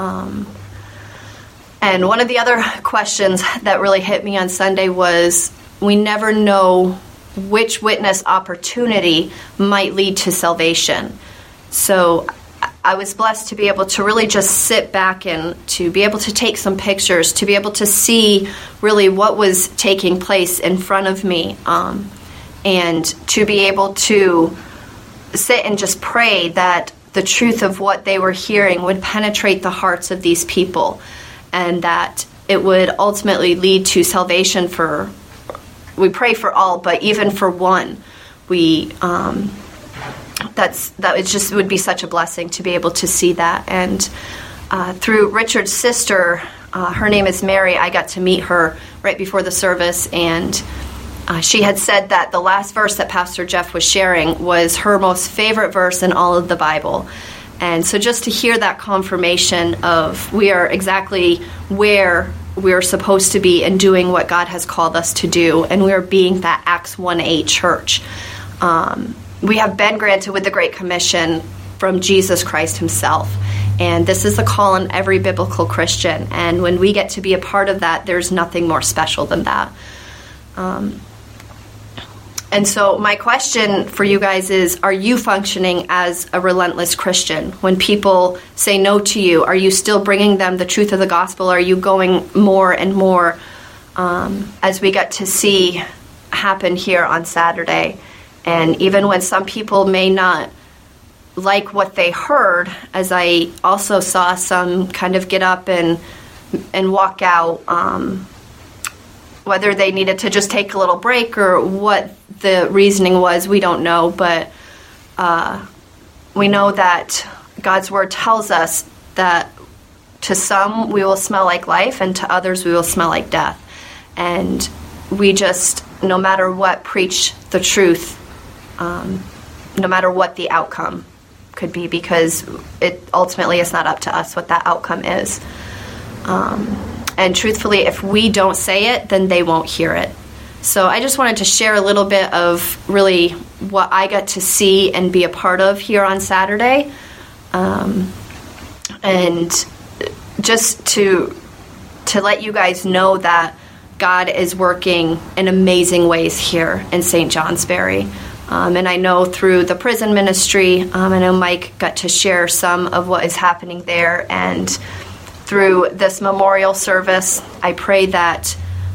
And one of the other questions that really hit me on Sunday was, we never know which witness opportunity might lead to salvation. So I was blessed to be able to really just sit back and to be able to take some pictures, to be able to see really what was taking place in front of me, and to be able to sit and just pray that the truth of what they were hearing would penetrate the hearts of these people, and that it would ultimately lead to salvation for, we pray for all, but even for one, that would be such a blessing to be able to see that. And through Richard's sister, her name is Mary, I got to meet her right before the service, and she had said that the last verse that Pastor Jeff was sharing was her most favorite verse in all of the Bible. And so just to hear that confirmation of we are exactly where we're supposed to be and doing what God has called us to do, and we're being that Acts 1:8 church. We have been granted with the Great Commission from Jesus Christ himself. And this is a call on every biblical Christian. And when we get to be a part of that, there's nothing more special than that. And so my question for you guys is, are you functioning as a relentless Christian? When people say no to you, are you still bringing them the truth of the gospel? Are you going more and more, as we got to see happen here on Saturday? And even when some people may not like what they heard, as I also saw some kind of get up and walk out, whether they needed to just take a little break or what the reasoning was, we don't know. But we know that God's word tells us that to some we will smell like life, and to others we will smell like death. And we just, no matter what, preach the truth, no matter what the outcome could be, because it ultimately is not up to us what that outcome is. And truthfully, if we don't say it, then they won't hear it. So I just wanted to share a little bit of really what I got to see and be a part of here on Saturday. And just to let you guys know that God is working in amazing ways here in St. Johnsbury. And I know through the prison ministry, I know Mike got to share some of what is happening there. And through this memorial service, I pray that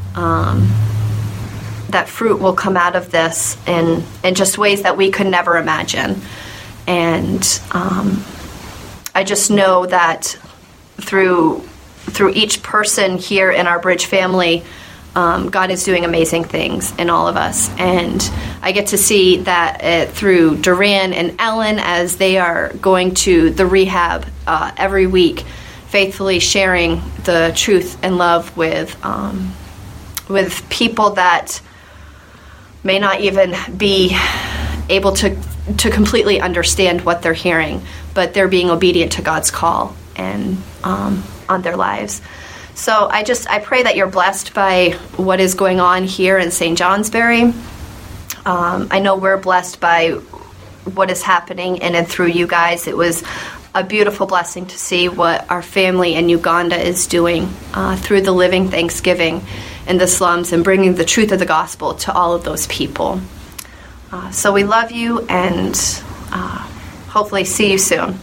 that fruit will come out of this in just ways that we could never imagine. And I just know that through each person here in our Bridge family, God is doing amazing things in all of us. And I get to see that through Duran and Ellen as they are going to the rehab every week, faithfully sharing the truth and love with people that may not even be able to completely understand what they're hearing, but they're being obedient to God's call and on their lives. So I pray that you're blessed by what is going on here in St. Johnsbury. I know we're blessed by what is happening in and through you guys. It was a beautiful blessing to see what our family in Uganda is doing through the Living Thanksgiving in the slums and bringing the truth of the gospel to all of those people. So we love you, and hopefully see you soon.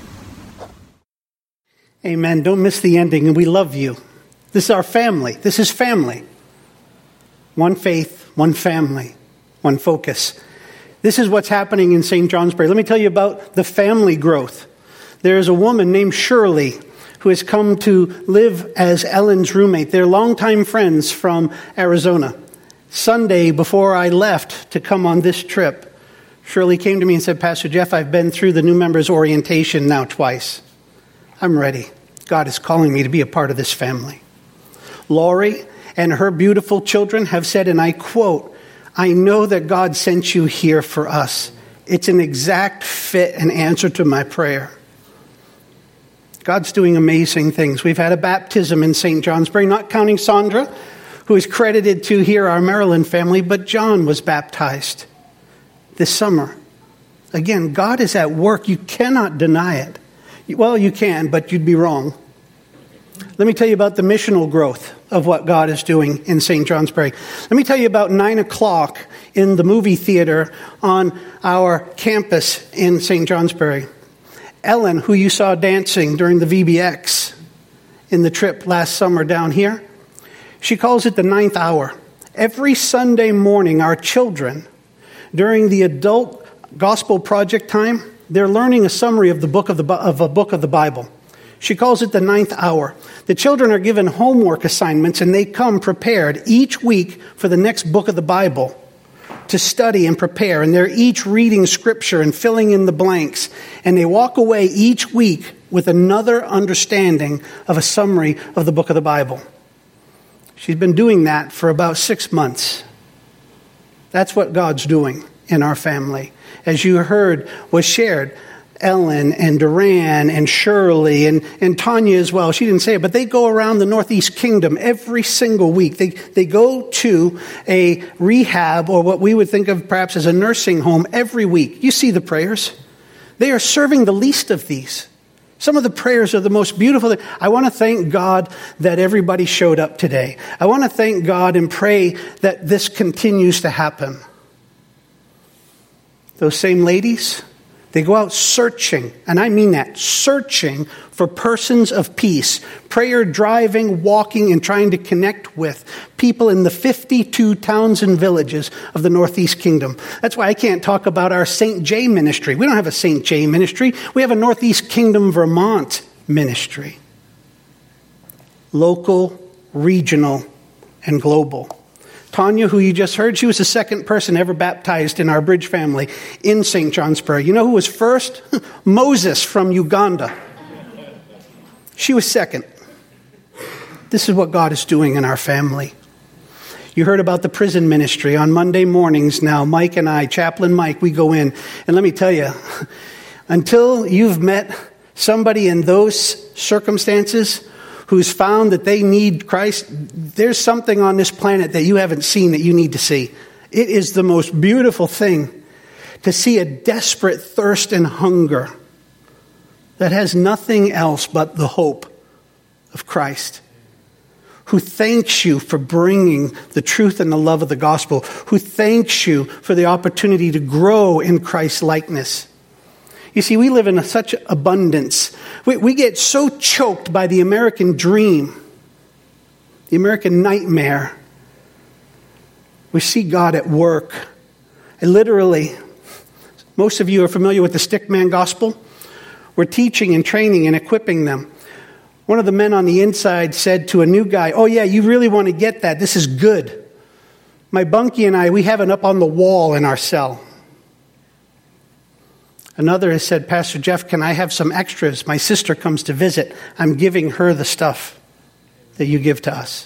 Amen. Don't miss the ending. And we love you. This is our family. This is family. One faith, one family, one focus. This is what's happening in St. Johnsbury. Let me tell you about the family growth. There is a woman named Shirley who has come to live as Ellen's roommate. They're longtime friends from Arizona. Sunday, before I left to come on this trip, Shirley came to me and said, Pastor Jeff, I've been through the new members orientation now twice. I'm ready. God is calling me to be a part of this family. Laurie and her beautiful children have said, and I quote, I know that God sent you here for us. It's an exact fit and answer to my prayer. God's doing amazing things. We've had a baptism in St. Johnsbury, not counting Sandra, who is credited to here, our Maryland family, but John was baptized this summer. Again, God is at work. You cannot deny it. Well, you can, but you'd be wrong. Let me tell you about the missional growth of what God is doing in St. Johnsbury. Let me tell you about 9 o'clock in the movie theater on our campus in St. Johnsbury. Ellen, who you saw dancing during the VBX in the trip last summer down here, she calls it the 9th hour. Every Sunday morning, our children, during the adult gospel project time, they're learning a summary of a book of the Bible. She calls it the 9th hour. The children are given homework assignments, and they come prepared each week for the next book of the Bible to study and prepare. And they're each reading scripture and filling in the blanks. And they walk away each week with another understanding of a summary of the book of the Bible. She's been doing that for about 6 months. That's what God's doing in our family. As you heard was shared, Ellen and Duran and Shirley and Tanya as well. She didn't say it, but they go around the Northeast Kingdom every single week. They go to a rehab, or what we would think of perhaps as a nursing home, every week. You see the prayers. They are serving the least of these. Some of the prayers are the most beautiful. I want to thank God that everybody showed up today. I want to thank God and pray that this continues to happen. Those same ladies, they go out searching, and I mean that, searching for persons of peace, prayer driving, walking, and trying to connect with people in the 52 towns and villages of the Northeast Kingdom. That's why I can't talk about our St. J ministry. We don't have a St. J ministry. We have a Northeast Kingdom, Vermont ministry. Local, regional, and global. Tanya, who you just heard, she was the second person ever baptized in our Bridge family in St. Johnsbury. You know who was first? Moses from Uganda. She was second. This is what God is doing in our family. You heard about the prison ministry. On Monday mornings now, Mike and I, Chaplain Mike, we go in. And let me tell you, until you've met somebody in those circumstances who's found that they need Christ, there's something on this planet that you haven't seen that you need to see. It is the most beautiful thing to see a desperate thirst and hunger that has nothing else but the hope of Christ, who thanks you for bringing the truth and the love of the gospel, who thanks you for the opportunity to grow in Christ's likeness. You see, we live in such abundance. We get so choked by the American dream, the American nightmare. We see God at work. And literally, most of you are familiar with the Stickman Gospel. We're teaching and training and equipping them. One of the men on the inside said to a new guy, "Oh yeah, you really want to get that. This is good." My bunkie and I, we have it up on the wall in our cell. Another has said, "Pastor Jeff, can I have some extras? My sister comes to visit. I'm giving her the stuff that you give to us."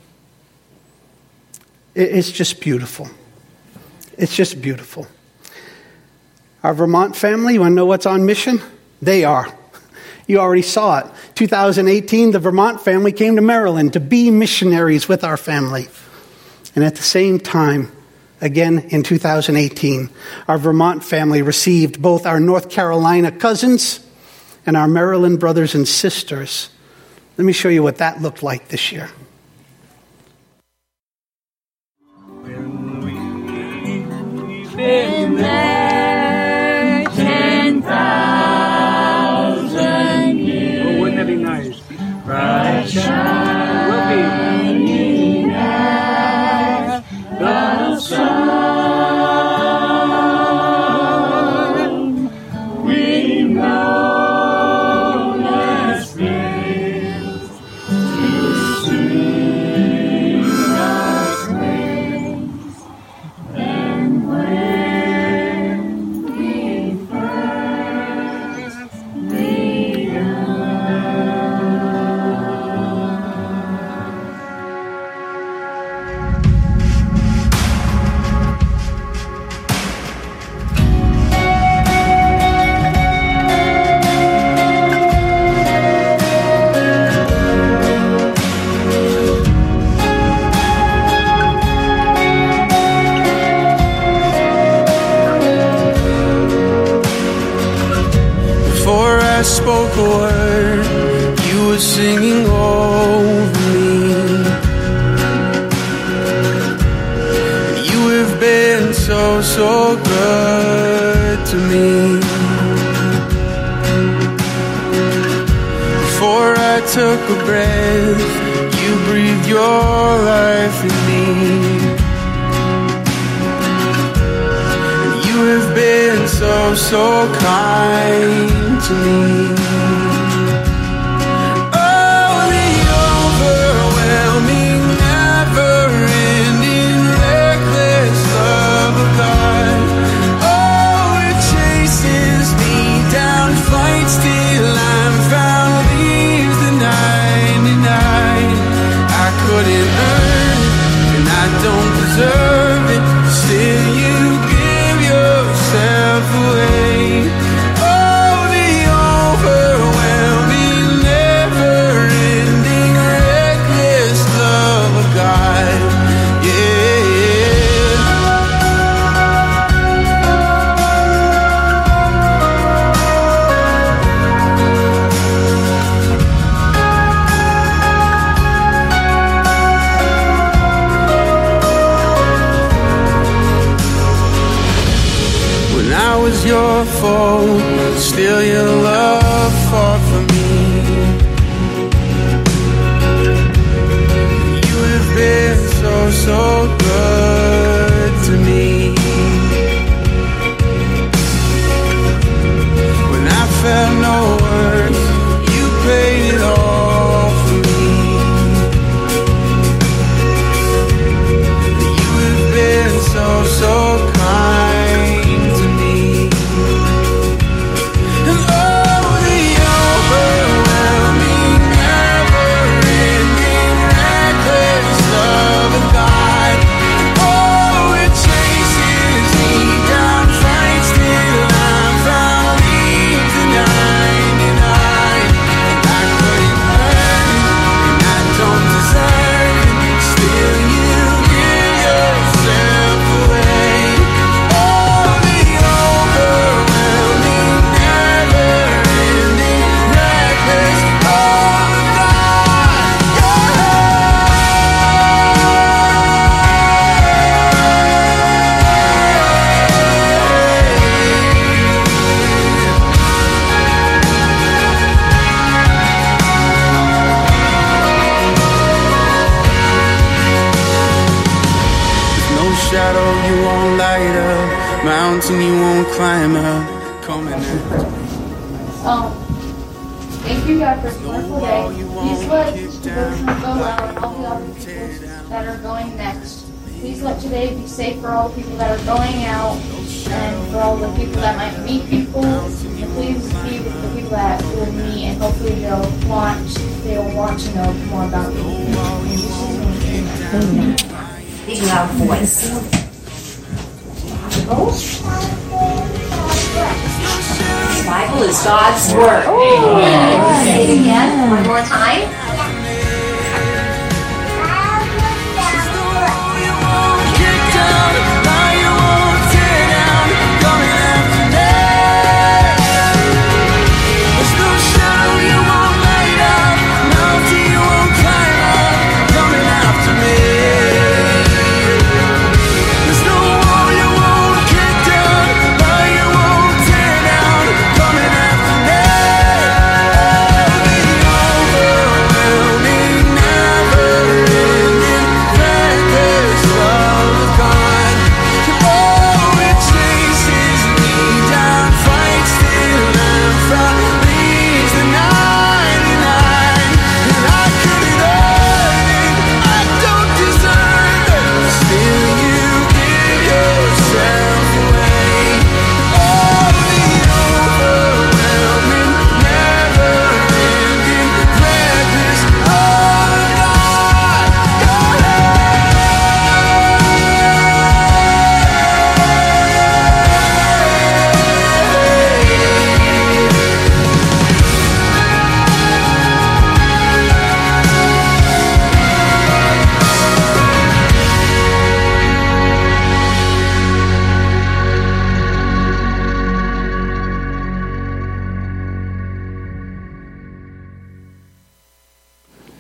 It's just beautiful. It's just beautiful. Our Vermont family, you want to know what's on mission? They are. You already saw it. 2018, the Vermont family came to Maryland to be missionaries with our family. And at the same time, again, in 2018, our Vermont family received both our North Carolina cousins and our Maryland brothers and sisters. Let me show you what that looked like this year. Been there 10,000 years. Oh, wouldn't that be nice? Bright shining as the sun. We know as friends to sing our praise. And when we first began. Before I spoke a word, you were singing over me. You have been so, so good to me. Before I took a breath, you breathed your life in me. You have been so, so kind to me. Oh, the overwhelming, never-ending, reckless love of God. Oh, it chases me down, fights till I'm found, leaves the 99. I couldn't earn it, and I don't deserve it. Still, you give yourself away. Oh, the overwhelming, never-ending, reckless love of God. Yeah. When I was your foe, still your love fought for me. You have been so, so good to me. When I felt no worth, you paid it all for me. You have been so, so kind to me. And oh, the overwhelming, never-ending, reckless love of God. Oh, it chases me down, fights till I'm found, leaves the 99. I couldn't earn it, and I don't deserve it. Still, you give yourself away. Oh, the overwhelming, never-ending, reckless love of God. No shadow you won't light up, mountain you won't climb up. Coming in. Thank you, God, for this wonderful day. Please let this devotion go well and all the other people that are going next. Please let today be safe for all the people that are going out and for all the people that might meet people. And please be with the people that will meet, and hopefully they'll want to know more about you. In Jesus' name, amen. Big loud voice. The Bible is God's word. Say it again one more time. There's no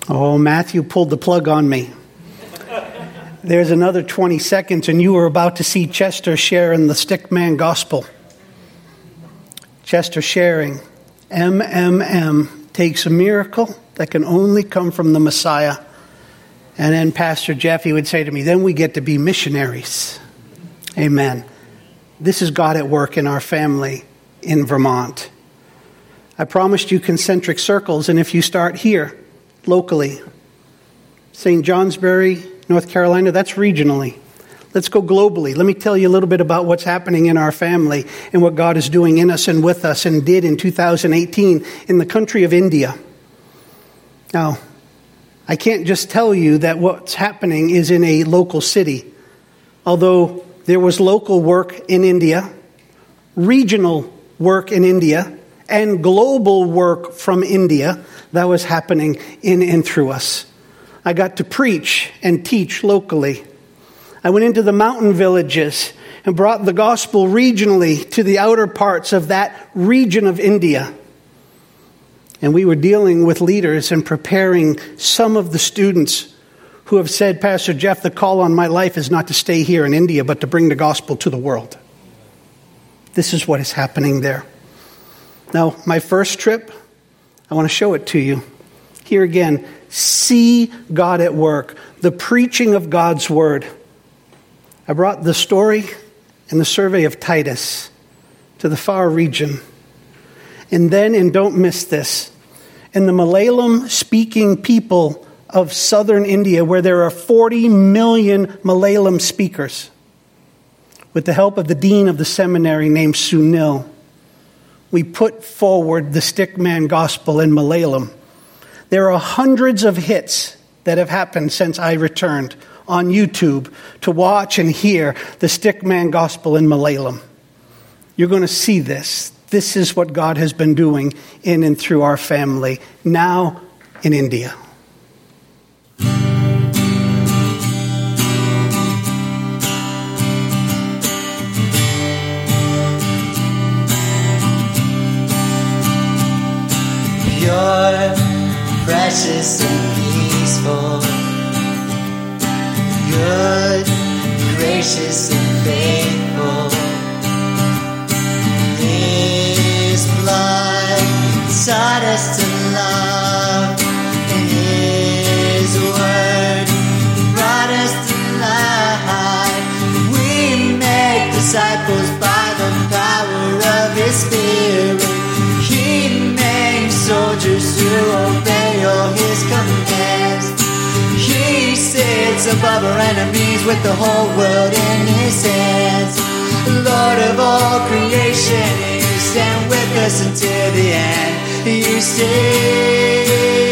Oh, Matthew pulled the plug on me. There's another 20 seconds, and you are about to see Chester share in the Stickman Gospel. Chester sharing, takes a miracle that can only come from the Messiah. And then Pastor Jeff, he would say to me, then we get to be missionaries. Amen. This is God at work in our family in Vermont. I promised you concentric circles, and if you start here, locally, St. Johnsbury, North Carolina, that's regionally. Let's go globally. Let me tell you a little bit about what's happening in our family and what God is doing in us and with us and did in 2018 in the country of India. Now, I can't just tell you that what's happening is in a local city, although there was local work in India, regional work in India, and global work from India that was happening in and through us. I got to preach and teach locally. I went into the mountain villages and brought the gospel regionally to the outer parts of that region of India. And we were dealing with leaders and preparing some of the students who have said, Pastor Jeff, the call on my life is not to stay here in India, but to bring the gospel to the world. This is what is happening there. Now, my first trip, I want to show it to you. Here again, see God at work, the preaching of God's word. I brought the story and the survey of Titus to the far region. And then, and don't miss this, in the Malayalam-speaking people of southern India, where there are 40 million Malayalam speakers, with the help of the dean of the seminary named Sunil, we put forward the Stickman Gospel in Malayalam. There are hundreds of hits that have happened since I returned on YouTube to watch and hear the Stickman Gospel in Malayalam. You're going to see this. This is what God has been doing in and through our family, now in India. Pure, precious and peaceful, good, gracious and faithful. His blood taught us to love, and His word brought us to life. We make disciples by the power of His Spirit. He makes soldiers who obey all His commands. He sits above our enemies with the whole world in His hands. Lord of all creation, You stand with us until the end. You stay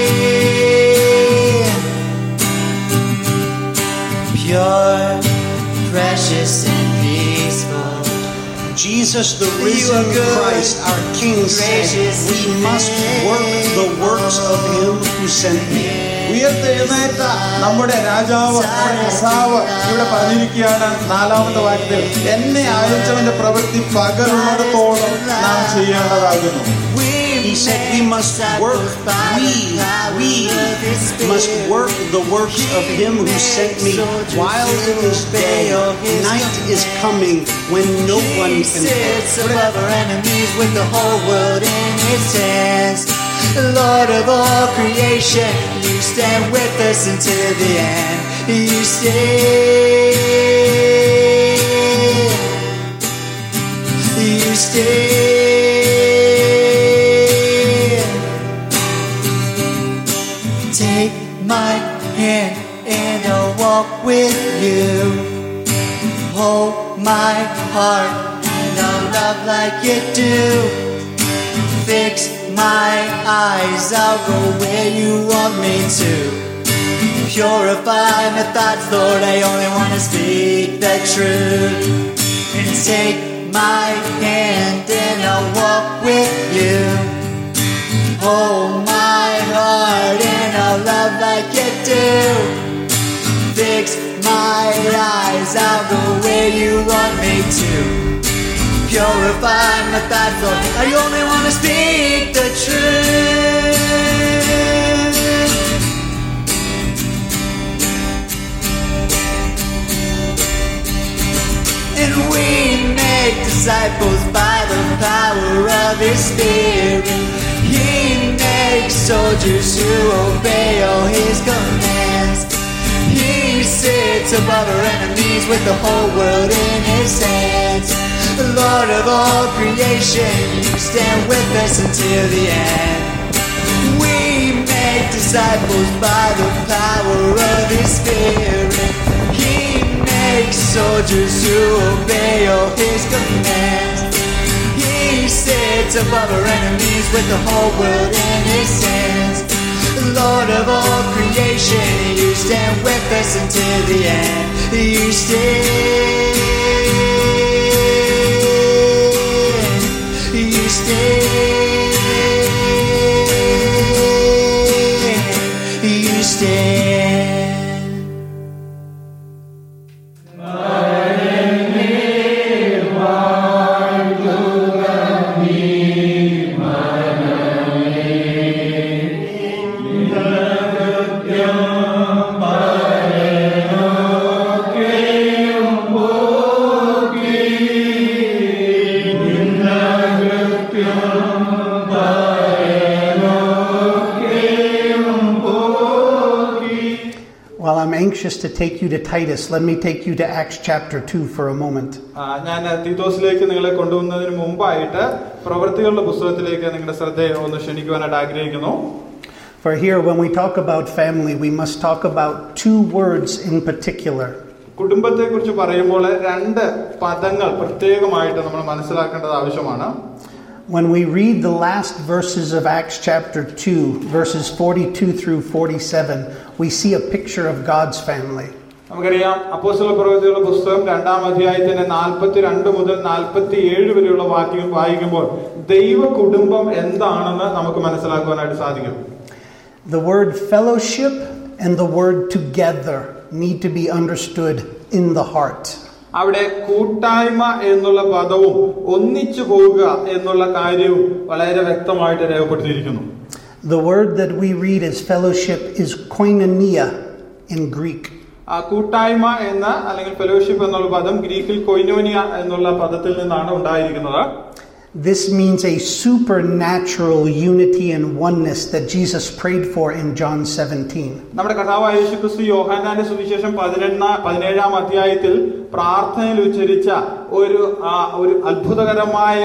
pure, precious and peaceful. Jesus, the risen Christ, our King, said, we must work the works of Him who sent me. ഉയർത്തെഴുന്നേറ്റ നമ്മുടെ രാജാവ്, നമ്മുടെ കർത്താവ് ഇവിടെ പറഞ്ഞിരിക്കുകയാണ് നാലാമത്തെ വാക്യത്തിൽ, എന്നെ അയച്ചവന്റെ പ്രവൃത്തി പകലുള്ളിടത്തോളം നാം ചെയ്യേണ്ടതാകുന്നു. He said we must work, we must work the works of Him who sent me while it is day. Night is coming when no one can work. He sits above our enemies with the whole world in His hands. Lord of all creation, You stand with us until the end. You stay. You stay. Take my hand and I'll walk with You. Hold my heart and I'll love like You do. Fix my eyes, I'll go where You want me to. Purify my thoughts, Lord, I only want to speak the truth. And take my hand and I'll walk with You. Hold my heart and I'll love like You do. Fix my eyes, I'll go where You want me to. Purify my thoughts, Lord, I only want to speak the truth. His Spirit. He makes soldiers who obey all His commands. He sits above our enemies with the whole world in His hands. The Lord of all creation, you stand with us until the end. We make disciples by the power of His Spirit. He makes soldiers who obey all His commands. He sits above our enemies with the whole world in His hands. Lord of all creation, you stand with us until the end. You stand. You stand. You stand. Anxious to take you to Titus, let me take you to Acts chapter 2 for a moment. ഞാൻ തീത്തോസിലേക്ക് നിങ്ങളെ കൊണ്ടുവന്നതിന് മുമ്പായിട്ട് പ്രവൃത്തികളുടെ പുസ്തകത്തിലേക്ക് നിങ്ങളുടെ ശ്രദ്ധയെ ഒന്ന് ക്ഷണിക്കുവാനായിട്ട് ആഗ്രഹിക്കുന്നു. For here, when we talk about family, we must talk about two words in particular. കുടുംബത്തെക്കുറിച്ച് പറയുമ്പോൾ രണ്ട് പദങ്ങൾ പ്രത്യേകമായിട്ട് നമ്മൾ മനസ്സിലാക്കേണ്ടത് ആവശ്യമാണ്. When we read the last verses of Acts chapter 2, verses 42 through 47, we see a picture of God's family. നമുക്കറിയാം അപ്പോസ്തല പ്രവൃത്തികളുടെ പുസ്തകം 2-ാം അധ്യായത്തിന്റെ 42 മുതൽ 47 വരെയുള്ള വാക്യങ്ങൾ വായിക്കുമ്പോൾ ദൈവ കുടുംബം എന്താണെന്ന് നമുക്ക് മനസ്സിലാക്കുവാനായിട്ട് സാധിക്കും. The word fellowship and the word together need to be understood in the heart. അവിടെ കൂട്ടായ്മ എന്നുള്ള പദവും ഒന്നിച്ചു പോവുക എന്നുള്ള കാര്യവും വളരെ വ്യക്തമായിട്ട് രേഖപ്പെടുത്തിയിരിക്കുന്നു. The word that we read as fellowship is koinonia in Greek. ആ കൂട്ടായ്മ എന്ന അല്ലെങ്കിൽ ഫെലോഷിപ്പ് എന്നുള്ള പദം ഗ്രീക്കിൽ കൊയിനോനിയ എന്നുള്ള പദത്തിൽ നിന്നാണ് ഉണ്ടായിരിക്കുന്നത്. This means a supernatural unity and oneness that Jesus prayed for in John 17. നമ്മുടെ കർത്താവായ യേശുക്രിസ്തു യോഹന്നാന്റെ സുവിശേഷം 17-ാം അധ്യായത്തിൽ പ്രാർത്ഥനയിൽ ഉച്ചരിച്ച ഒരു അത്ഭുതകരമായ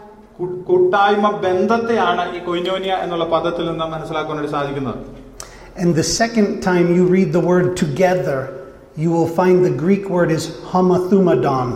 കൂട്ടായ്മ ബന്ധത്തെയാണ് ഈ കൊയിനോനിയ എന്നുള്ള പദത്തിൽ നിന്ന് മനസ്സിലാക്കാനായിട്ട് സാധിക്കുന്നത്. And the second time you read the word together, you will find the Greek word is homathumadon.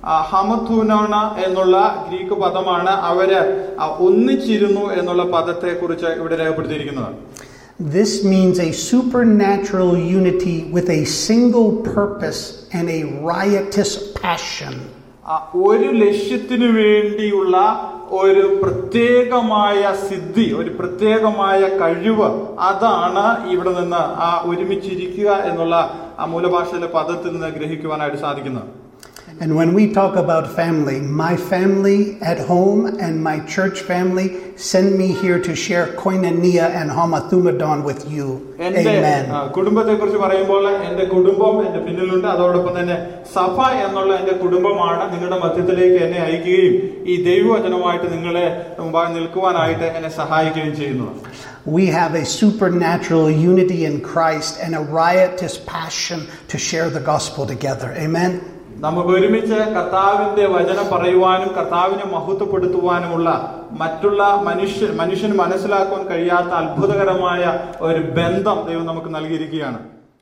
ഹമഥൂനോണ എന്നുള്ള ഗ്രീക്ക് പദമാണ് അവര് ഒന്നിച്ചിരുന്നു എന്നുള്ള പദത്തെ കുറിച്ച് ഇവിടെ രേഖപ്പെടുത്തിയിരിക്കുന്നത്. This means a supernatural unity with a single purpose and a riotous passion. ഒരു ലക്ഷ്യത്തിനു വേണ്ടിയുള്ള ഒരു പ്രത്യേകമായ സിദ്ധി, ഒരു പ്രത്യേകമായ കഴിവ്, അതാണ് ഇവിടെ നിന്ന് ആ ഒരുമിച്ചിരിക്കുക എന്നുള്ള ആ മൂലഭാഷയിലെ പദത്തിൽ നിന്ന് ഗ്രഹിക്കുവാനായിട്ട് സാധിക്കുന്നത്. And when we talk about family, my family at home and my church family send me here to share koinonia and homathumadon with you. Amen. കുടുംബത്തെ കുറിച്ച് പറയുമ്പോൾ എന്റെ കുടുംബം എന്റെ പിന്നിലുണ്ട്. അതോടൊപ്പം തന്നെ സഭ എന്നുള്ള എന്റെ കുടുംബമാണ് നിങ്ങളുടെ മധ്യത്തിലേക്ക് എന്നെ അയക്കുകയും ഈ ദൈവവചനമായിട്ട് നിങ്ങളെ മുമ്പാകെ നിൽക്കുവാനായിട്ട് എന്നെ സഹായിക്കുകയും ചെയ്യുന്നു. We have a supernatural unity in Christ and a riotous passion to share the gospel together. Amen. നമുക്ക് ഒരുമിച്ച് കർത്താവിന്റെ വചനം പറയുവാനും കർത്താവിനെ മഹത്വപ്പെടുത്തുവാനുമുള്ള മറ്റുള്ള മനുഷ്യന് മനസ്സിലാക്കാൻ കഴിയാത്ത അത്ഭുതകരമായ ഒരു ബന്ധം ദൈവം നമുക്ക് നൽകിയിരിക്കുകയാണ്.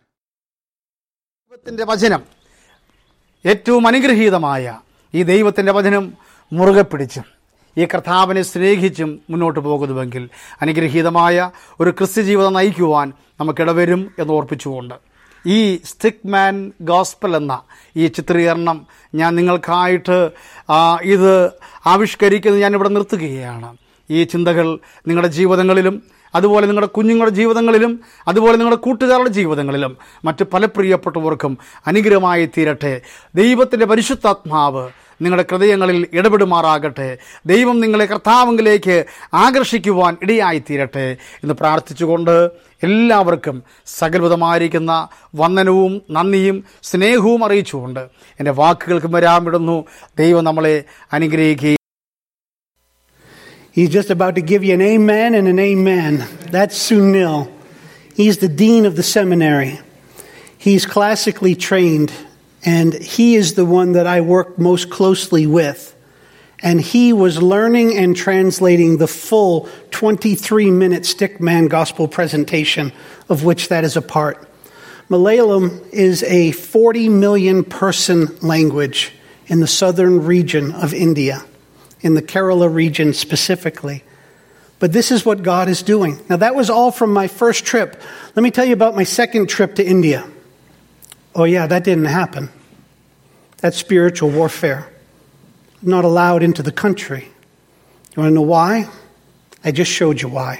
ദൈവത്തിന്റെ വചനം, ഏറ്റവും അനുഗ്രഹീതമായ ഈ ദൈവത്തിന്റെ വചനം മുറുകെ പിടിച്ചും ഈ കർത്താവിനെ സ്നേഹിച്ചും മുന്നോട്ട് പോകുന്നുവെങ്കിൽ അനുഗ്രഹീതമായ ഒരു ക്രിസ്ത്യ ജീവിതം നയിക്കുവാൻ നമുക്കിടവരും എന്ന് ഓർപ്പിച്ചുകൊണ്ട് ഈ സ്റ്റിക്ക് മാൻ ഗോസ്പൽ എന്ന ഈ ചിത്രീകരണം ഞാൻ നിങ്ങൾക്കായിട്ട് ഇത് ആവിഷ്കരിക്കുന്നത് ഞാനിവിടെ നിർത്തുകയാണ്. ഈ ചിന്തകൾ നിങ്ങളുടെ ജീവിതങ്ങളിലും അതുപോലെ നിങ്ങളുടെ കുഞ്ഞുങ്ങളുടെ ജീവിതങ്ങളിലും അതുപോലെ നിങ്ങളുടെ കൂട്ടുകാരുടെ ജീവിതങ്ങളിലും മറ്റ് പല പ്രിയപ്പെട്ടവർക്കും അനുഗ്രഹമായി തീരട്ടെ. ദൈവത്തിൻ്റെ പരിശുദ്ധാത്മാവ് നിങ്ങളുടെ ഹൃദയങ്ങളിൽ ഇടപെടുമാറാകട്ടെ. ദൈവം നിങ്ങളെ കർത്താവിലേക്ക് ആകർഷിക്കുവാൻ ഇടയായിത്തീരട്ടെ എന്ന് പ്രാർത്ഥിച്ചുകൊണ്ട് എല്ലാവർക്കും സകലവിധമായിരിക്കുന്ന വന്ദനവും നന്ദിയും സ്നേഹവും അറിയിച്ചുകൊണ്ട് എൻ്റെ വാക്കുകൾക്ക് വിരാമിടുന്നു. ദൈവം നമ്മളെ അനുഗ്രഹിക്കുകയും He's just about to give you an amen and an amen. That's Sunil. He's the dean of the seminary. He's classically trained, and he is the one that I work most closely with. And he was learning and translating the full 23-minute Stickman gospel presentation, of which that is a part. Malayalam is a 40 million person language in the southern region of India, in the Kerala region specifically. But this is what God is doing. Now, that was all from my first trip. Let me tell you about my second trip to India. Oh, yeah, that didn't happen. That's spiritual warfare. Not allowed into the country. You want to know why? I just showed you why.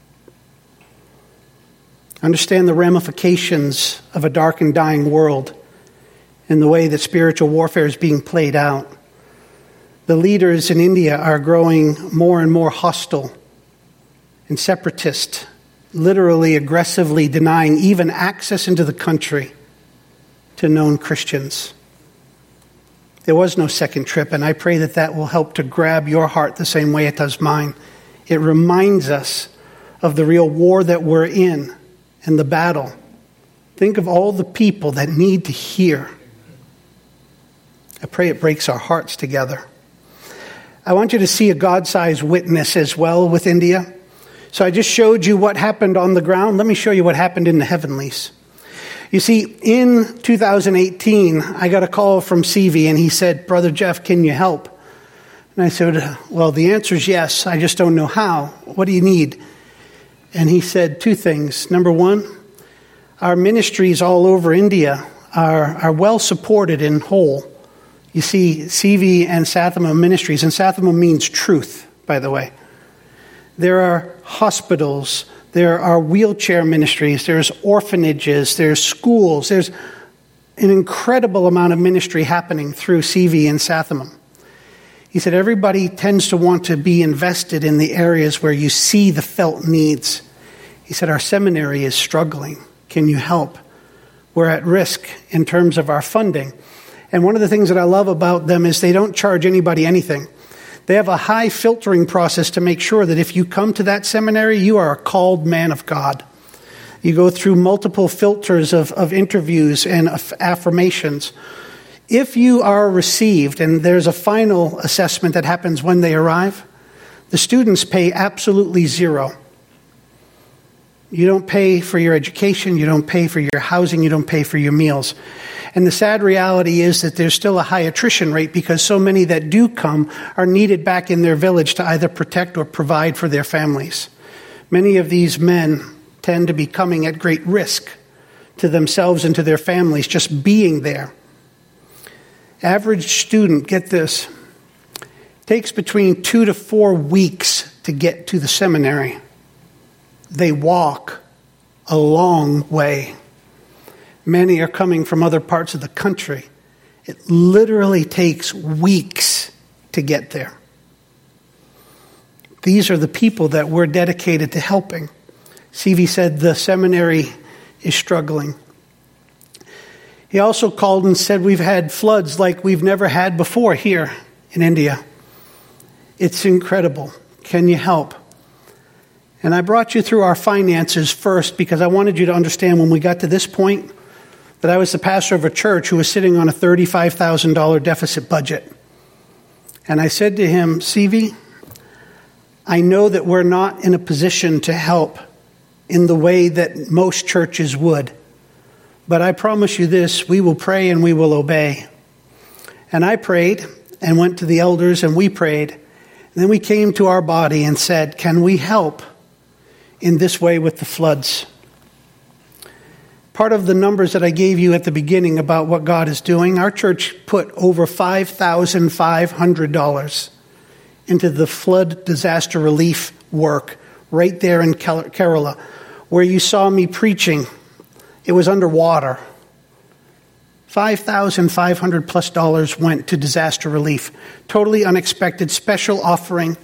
Understand the ramifications of a dark and dying world and the way that spiritual warfare is being played out. The leaders in India are growing more and more hostile and separatist, literally aggressively denying even access into the country to known Christians. There was no second trip, and I pray that that will help to grab your heart the same way it does mine. It reminds us of the real war that we're in and the battle. Think of all the people that need to hear. I pray it breaks our hearts together. I want you to see a God-sized witness as well with India. So I just showed you what happened on the ground. Let me show you what happened in the heavenlies. You see, in 2018, I got a call from CV, and he said, Brother Jeff, can you help? And I said, well, the answer is yes. I just don't know how. What do you need? And he said two things. Number one, our ministries all over India are well supported in whole. You see, CV and Sathama Ministries, and Sathama means truth, by the way. There are hospitals, there are wheelchair ministries, there's orphanages, there's schools, there's an incredible amount of ministry happening through CV and Sathama. He said, everybody tends to want to be invested in the areas where you see the felt needs. He said, our seminary is struggling. Can you help? We're at risk in terms of our funding. And one of the things that I love about them is they don't charge anybody anything. They have a high filtering process to make sure that if you come to that seminary, you are a called man of God. You go through multiple filters of interviews and affirmations. If you are received, and there's a final assessment that happens when they arrive, the students pay absolutely zero. You don't pay for your education, you don't pay for your housing, you don't pay for your meals. And the sad reality is that there's still a high attrition rate because so many that do come are needed back in their village to either protect or provide for their families. Many of these men tend to be coming at great risk to themselves and to their families just being there. Average student, get this, takes between 2 to 4 weeks to get to the seminary. They walk a long way. Many are coming from other parts of the country. It literally takes weeks to get there. These are the people that we're dedicated to helping. CV said the seminary is struggling. He also called and said we've had floods like we've never had before here in India. It's incredible. Can you help? And I brought you through our finances first because I wanted you to understand when we got to this point that I was the pastor of a church who was sitting on a $35,000 deficit budget. And I said to him, CV, I know that we're not in a position to help in the way that most churches would. But I promise you this, we will pray and we will obey. And I prayed and went to the elders and we prayed. And then we came to our body and said, can we help in this way with the floods? Part of the numbers that I gave you at the beginning about what God is doing, our church put over $5,500 into the flood disaster relief work right there in Kerala, where you saw me preaching. It was underwater. $5,500 plus went to disaster relief. Totally unexpected, special offering.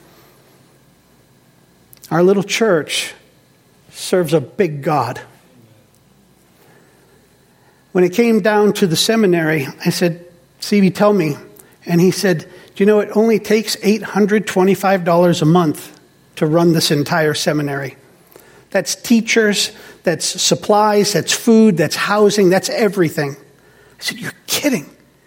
Our little church serves a big God. When it came down to the seminary, I said, CV, tell me. And he said, do you know it only takes $825 a month to run this entire seminary. That's teachers, that's supplies, that's food, that's housing, that's everything. I said, you're kidding.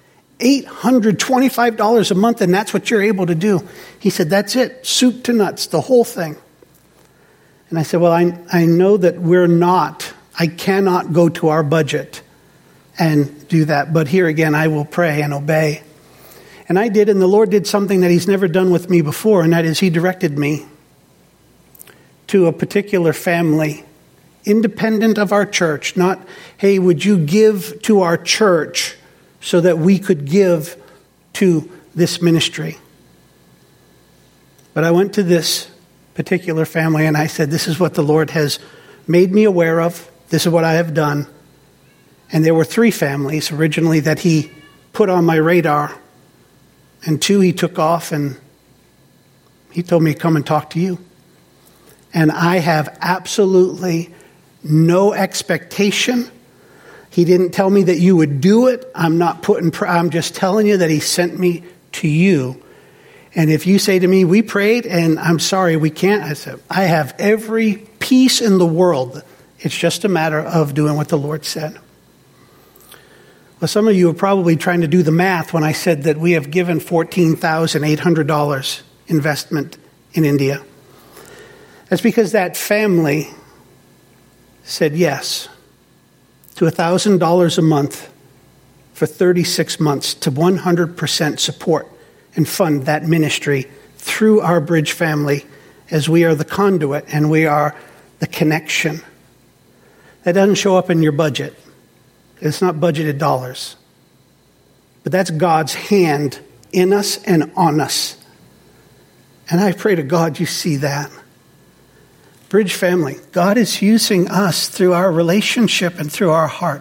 $825 a month, and that's what you're able to do. He said, that's it, soup to nuts, the whole thing. And I said, well, I know that I cannot go to our budget and do that. But here again, I will pray and obey. And I did, and the Lord did something that he's never done with me before, and that is he directed me to a particular family, independent of our church. Not, hey, would you give to our church so that we could give to this ministry? But I went to this particular family and I said, this is what the Lord has made me aware of. This is what I have done. And there were 3 families originally that he put on my radar. And 2 he took off, and he told me to come and talk to you. And I have absolutely no expectation. He didn't tell me that you would do it. I'm just telling you that he sent me to you. And if you say to me, we prayed, and I'm sorry, we can't, I said, I have every peace in the world. It's just a matter of doing what the Lord said. Well, some of you are probably trying to do the math when I said that we have given $14,800 investment in India. That's because that family said yes to $1,000 a month for 36 months to 100% support and fund that ministry through our Bridge family, as we are the conduit and we are the connection. That doesn't show up in your budget. It's not budgeted dollars. But that's God's hand in us and on us. And I pray to God you see that. Bridge family, God is using us through our relationship and through our heart.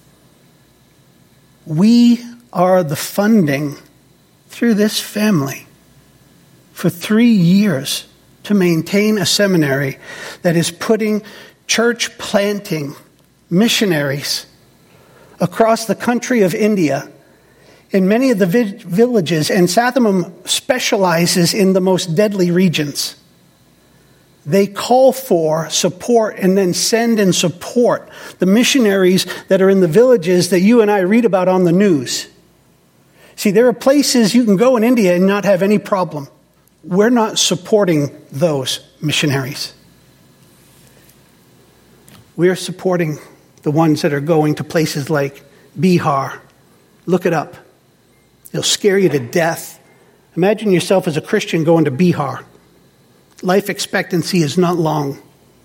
We are the funding through this family for 3 years to maintain a seminary that is putting church planting missionaries across the country of India in many of the villages, and Sathamam specializes in the most deadly regions. They call for support and then send and support the missionaries that are in the villages that you and I read about on the news. See, there are places you can go in India and not have any problem. We're not supporting those missionaries. We're supporting the ones that are going to places like Bihar. Look it up. It'll scare you to death. Imagine yourself as a Christian going to Bihar. Life expectancy is not long.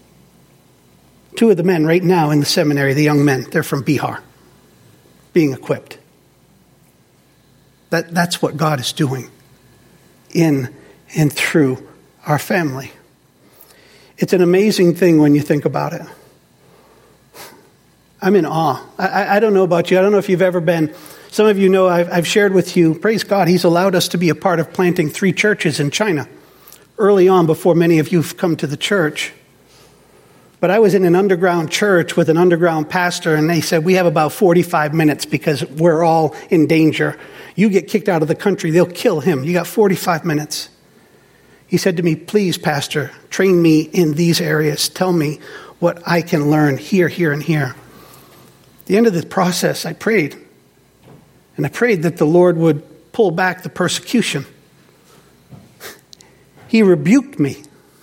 2 of the men right now in the seminary, the young men, they're from Bihar, being equipped. That's what God is doing in and through our family. It's an amazing thing when you think about it. I'm in awe. I don't know about you. I don't know if you've ever been. Some of you know I've shared with you, praise God, he's allowed us to be a part of planting 3 churches in China early on before many of you have come to the church. But I was in an underground church with an underground pastor, and they said, we have about 45 minutes because we're all in danger. You get kicked out of the country, they'll kill him. You got 45 minutes. He said to me, please, Pastor, train me in these areas. Tell me what I can learn here, here, and here. At the end of the process, I prayed. And I prayed that the Lord would pull back the persecution. He rebuked me.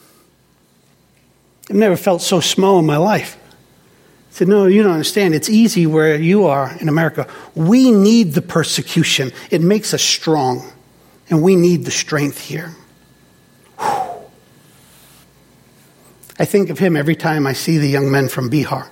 I've never felt so small in my life. I said, no, you don't understand. It's easy where you are in America. We need the persecution. It makes us strong. And we need the strength here. Whew. I think of him every time I see the young men from Bihar.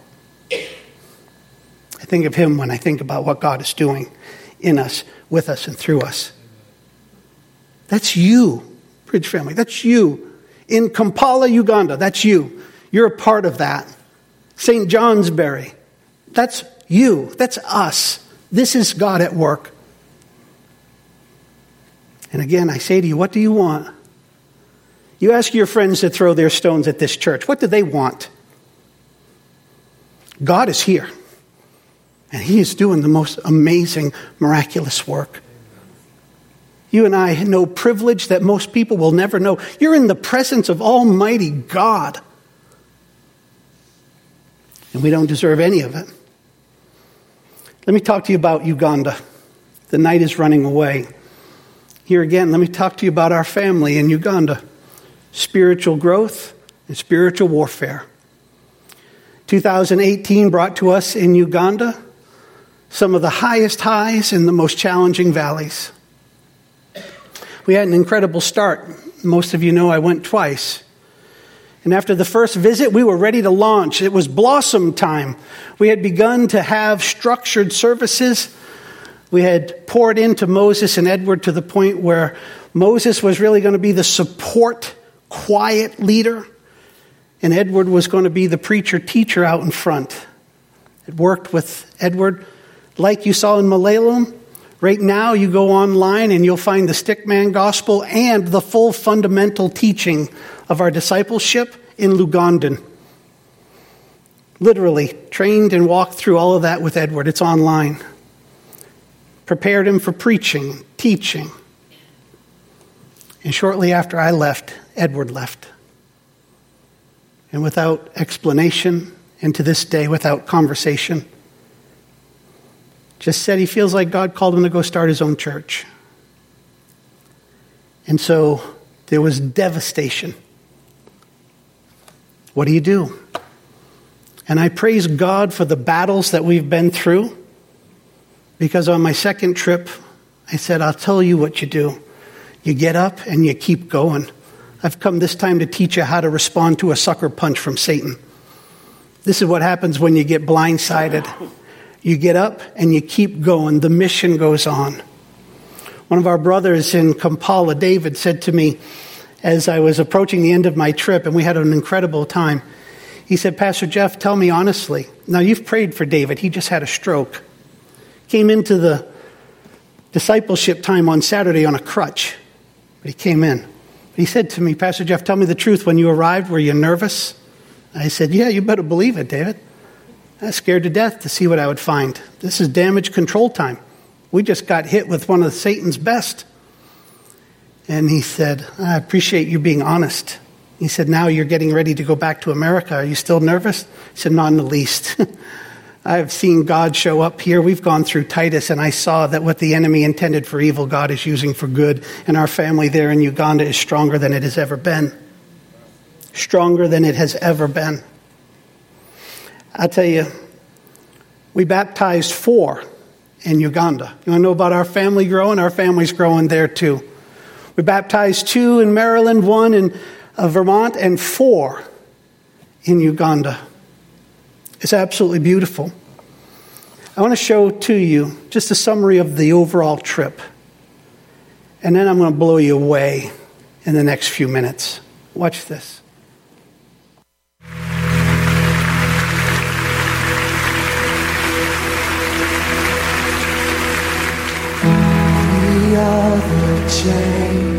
I think of him when I think about what God is doing in us, with us, and through us. That's you, Bridge family. That's you. In Kampala, Uganda, that's you. You're a part of that. St. Johnsbury, that's you. That's us. This is God at work. And again, I say to you, what do you want? You ask your friends to throw their stones at this church. What do they want? God is here. And he is doing the most amazing, miraculous work. You and I know privilege that most people will never know. You're in the presence of Almighty God. And we don't deserve any of it. Let me talk to you about Uganda. The night is running away. Here again, let me talk to you about our family in Uganda. Spiritual growth and spiritual warfare. 2018 brought to us in Uganda some of the highest highs and the most challenging valleys. We had an incredible start. Most of you know I went twice. And after the first visit, we were ready to launch. It was blossom time. We had begun to have structured services. We had poured into Moses and Edward to the point where Moses was really going to be the support, quiet leader, and Edward was going to be the preacher, teacher out in front. It worked with Edward. Like you saw in Malayalam, right now you go online and you'll find the Stickman Gospel and the full fundamental teaching of our discipleship in Lugandan. Literally trained and walked through all of that with Edward. It's online. Prepared him for preaching, teaching. And shortly after I left, Edward left. And without explanation, and to this day without conversation, just said he feels like God called him to go start his own church. And so there was devastation. What do you do? And I praise God for the battles that we've been through, because on my second trip, I said, I'll tell you what you do. You get up and you keep going. I've come this time to teach you how to respond to a sucker punch from Satan. This is what happens when you get blindsided. You get up and you keep going. The mission goes on. One of our brothers in Kampala, David, said to me as I was approaching the end of my trip, and we had an incredible time. He said, Pastor Jeff, tell me honestly. Now, you've prayed for David. He just had a stroke. Came into the discipleship time on Saturday on a crutch, but he came in. He said to me, Pastor Jeff, tell me the truth. When you arrived, were you nervous? I said, yeah, you better believe it, David. I was scared to death to see what I would find. This is damage control time. We just got hit with one of Satan's best. And he said, I appreciate you being honest. He said, now you're getting ready to go back to America. Are you still nervous? I said, not in the least. I've seen God show up here. We've gone through Titus, and I saw that what the enemy intended for evil, God is using for good. And our family there in Uganda is stronger than it has ever been. Stronger than it has ever been. I'll tell you, we baptized 4 in Uganda. You want to know about our family growing? Our family's growing there too. We baptized 2 in Maryland, 1 in Vermont, and 4 in Uganda. It's absolutely beautiful. I want to show to you just a summary of the overall trip. And then I'm going to blow you away in the next few minutes. Watch this. We are the change.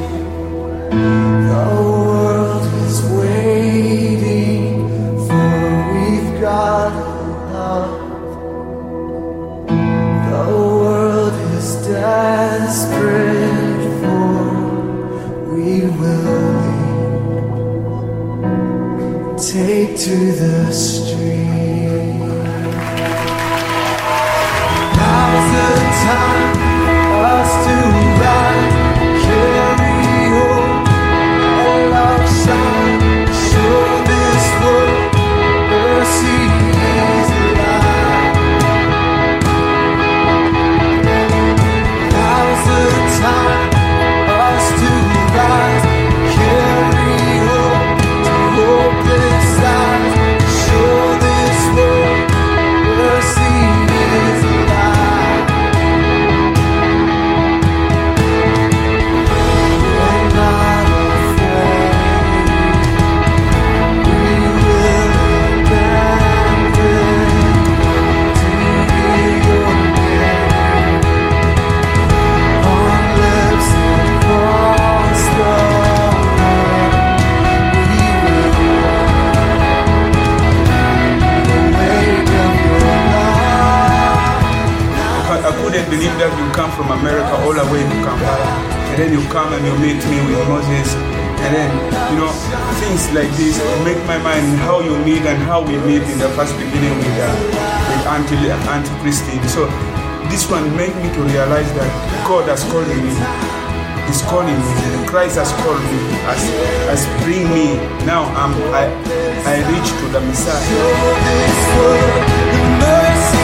The world is waiting, for we've got love. The world is desperate for, we will lead. Take to the street. Now's the time us to rise, carry hope, all our shine, show this world mercy is alive. Now's the time us to rise, carry hope to hopeless eyes, show this world mercy is alive. believe that you come from America all the way to Kampala, and then you come and you meet me with Moses, and then, things like this make my mind how you meet and how we meet in the first beginning with Auntie Christine. So this one made me to realize that God has called me. He's calling me. Christ has called me, has bring me. Now I reach to the Messiah.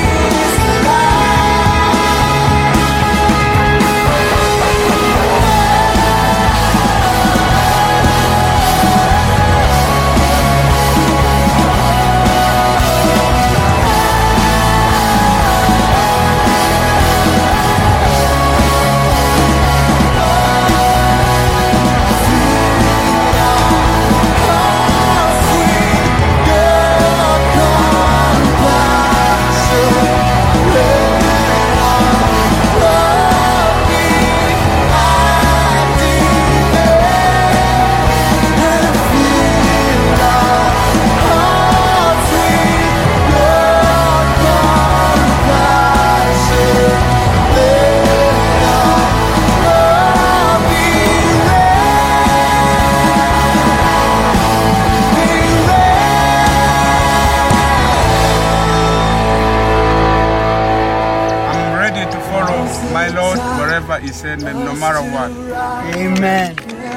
He said, no matter what. Amen.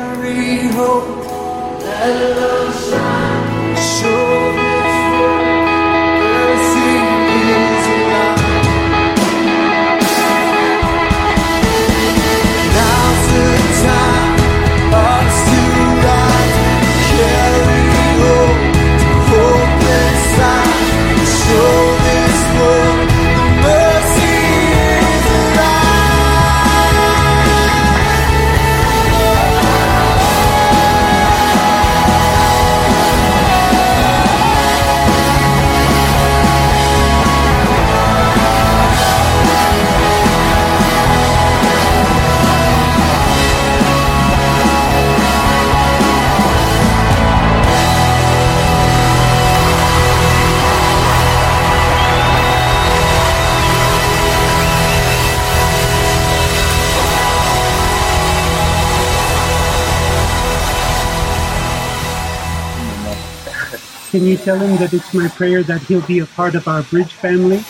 Can you tell him that it's my prayer that he'll be a part of our Bridge family?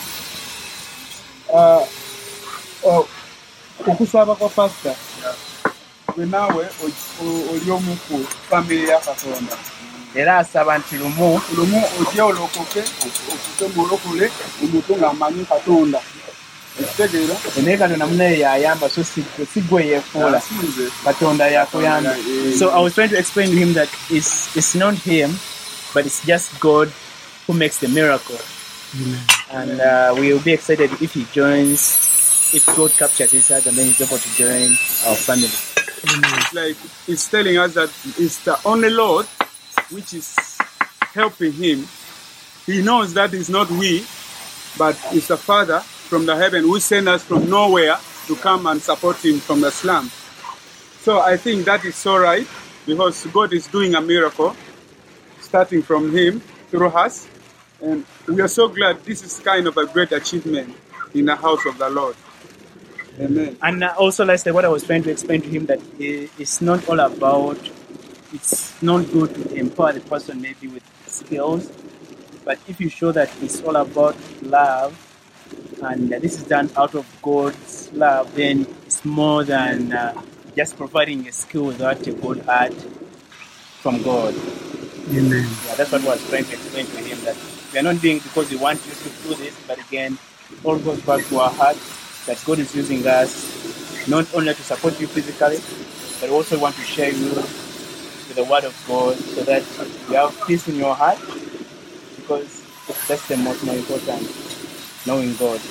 Okusaba kwa pastor. Gwe nawe oli omu ku family ya Katonda. Era asaba nti lumu ojja olokoke mulokole omuntu ng'amanyi Katonda. Ekitegeera? Naye Katonda munaye yayamba so si gwe yeefuula. Katonda yakuyamba. So I was trying to explain to him that it's not him, but it's just God who makes the miracle. Amen. And we will be excited if he joins, if God captures his heart and then he's able to join our family. It's like he's telling us that it's the only Lord which is helping him. He knows that it's not we, but it's the Father from the heaven who sent us from nowhere to come and support him from the slum. So I think that is so right, because God is doing a miracle starting from him through us, and we are so glad. This is kind of a great achievement in the house of the Lord. Amen. And also, lastly, what I was trying to explain to him, that it's not all about, it's not good to empower the person maybe with skills, but if you show that it's all about love, and this is done out of God's love, then it's more than just providing a skill that a good heart from God. Amen. Yeah, that's what I was trying to explain to him, that we are not doing it because we want you to do this, but again, it all goes back to our heart, that God is using us not only to support you physically, but also want to share you with the Word of God, so that you have peace in your heart, because that's the most important, knowing God.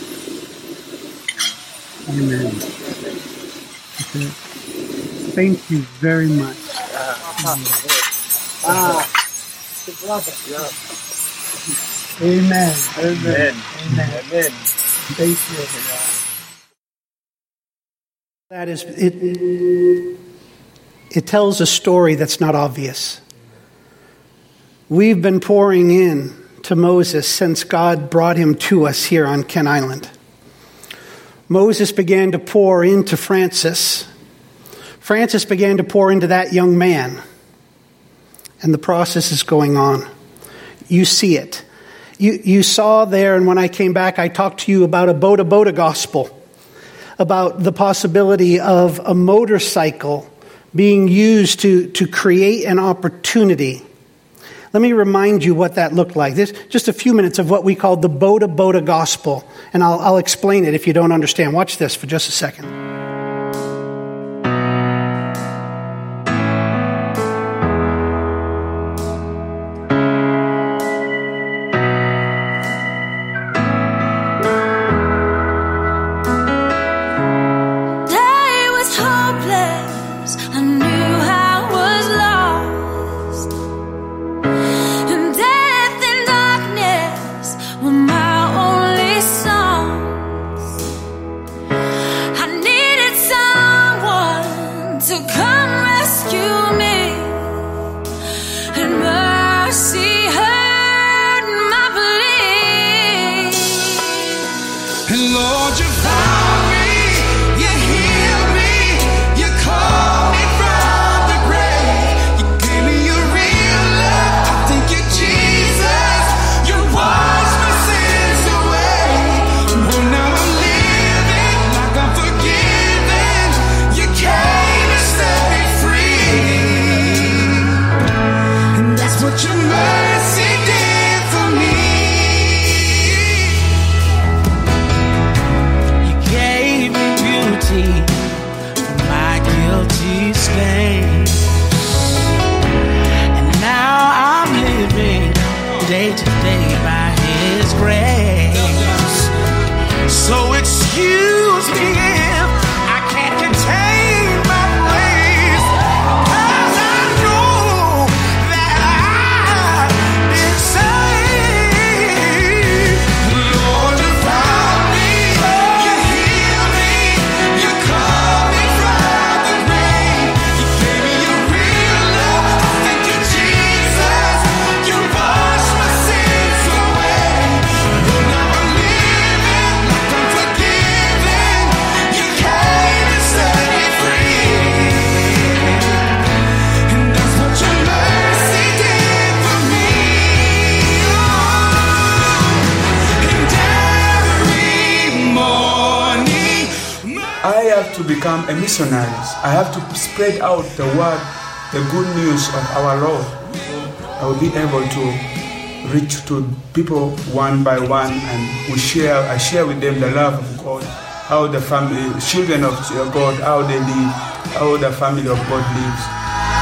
Amen. Okay. Thank you very much. Amen. Amen. Amen. Thank you. That is, it tells a story that's not obvious. We've been pouring in to Moses since God brought him to us here on Kent Island. Moses began to pour into Francis. Francis began to pour into that young man. And the process is going on. You see it. You saw there, and when I came back, I talked to you about a Boda Boda gospel, about the possibility of a motorcycle being used to create an opportunity. Let me remind you what that looked like. This just a few minutes of what we call the Boda Boda gospel, and I'll explain it if you don't understand. Watch this for just a second. Become a missionary. I have to spread out the word, the good news of our Lord. I will be able to reach to people one by one, and I share with them the love of God, how the family, children of God, how they live, how the family of God lives.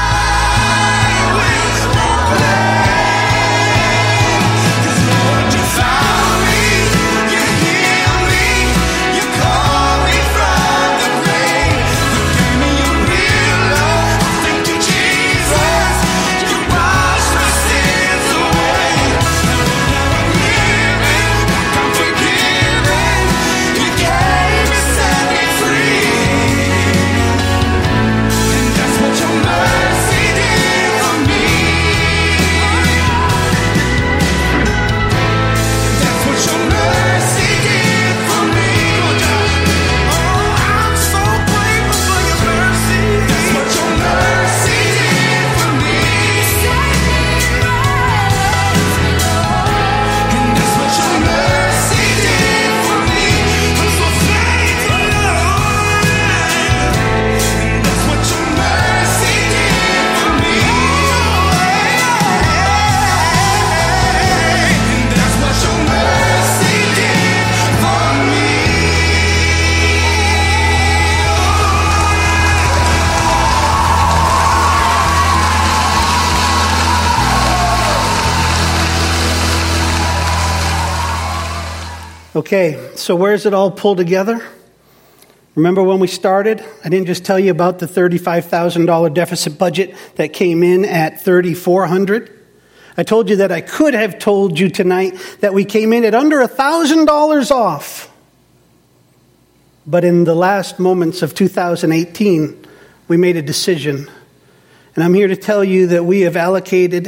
Okay, so where's it all pulled together? Remember when we started? I didn't just tell you about the $35,000 deficit budget that came in at $3,400. I told you that I could have told you tonight that we came in at under $1,000 off. But in the last moments of 2018, we made a decision. And I'm here to tell you that we have allocated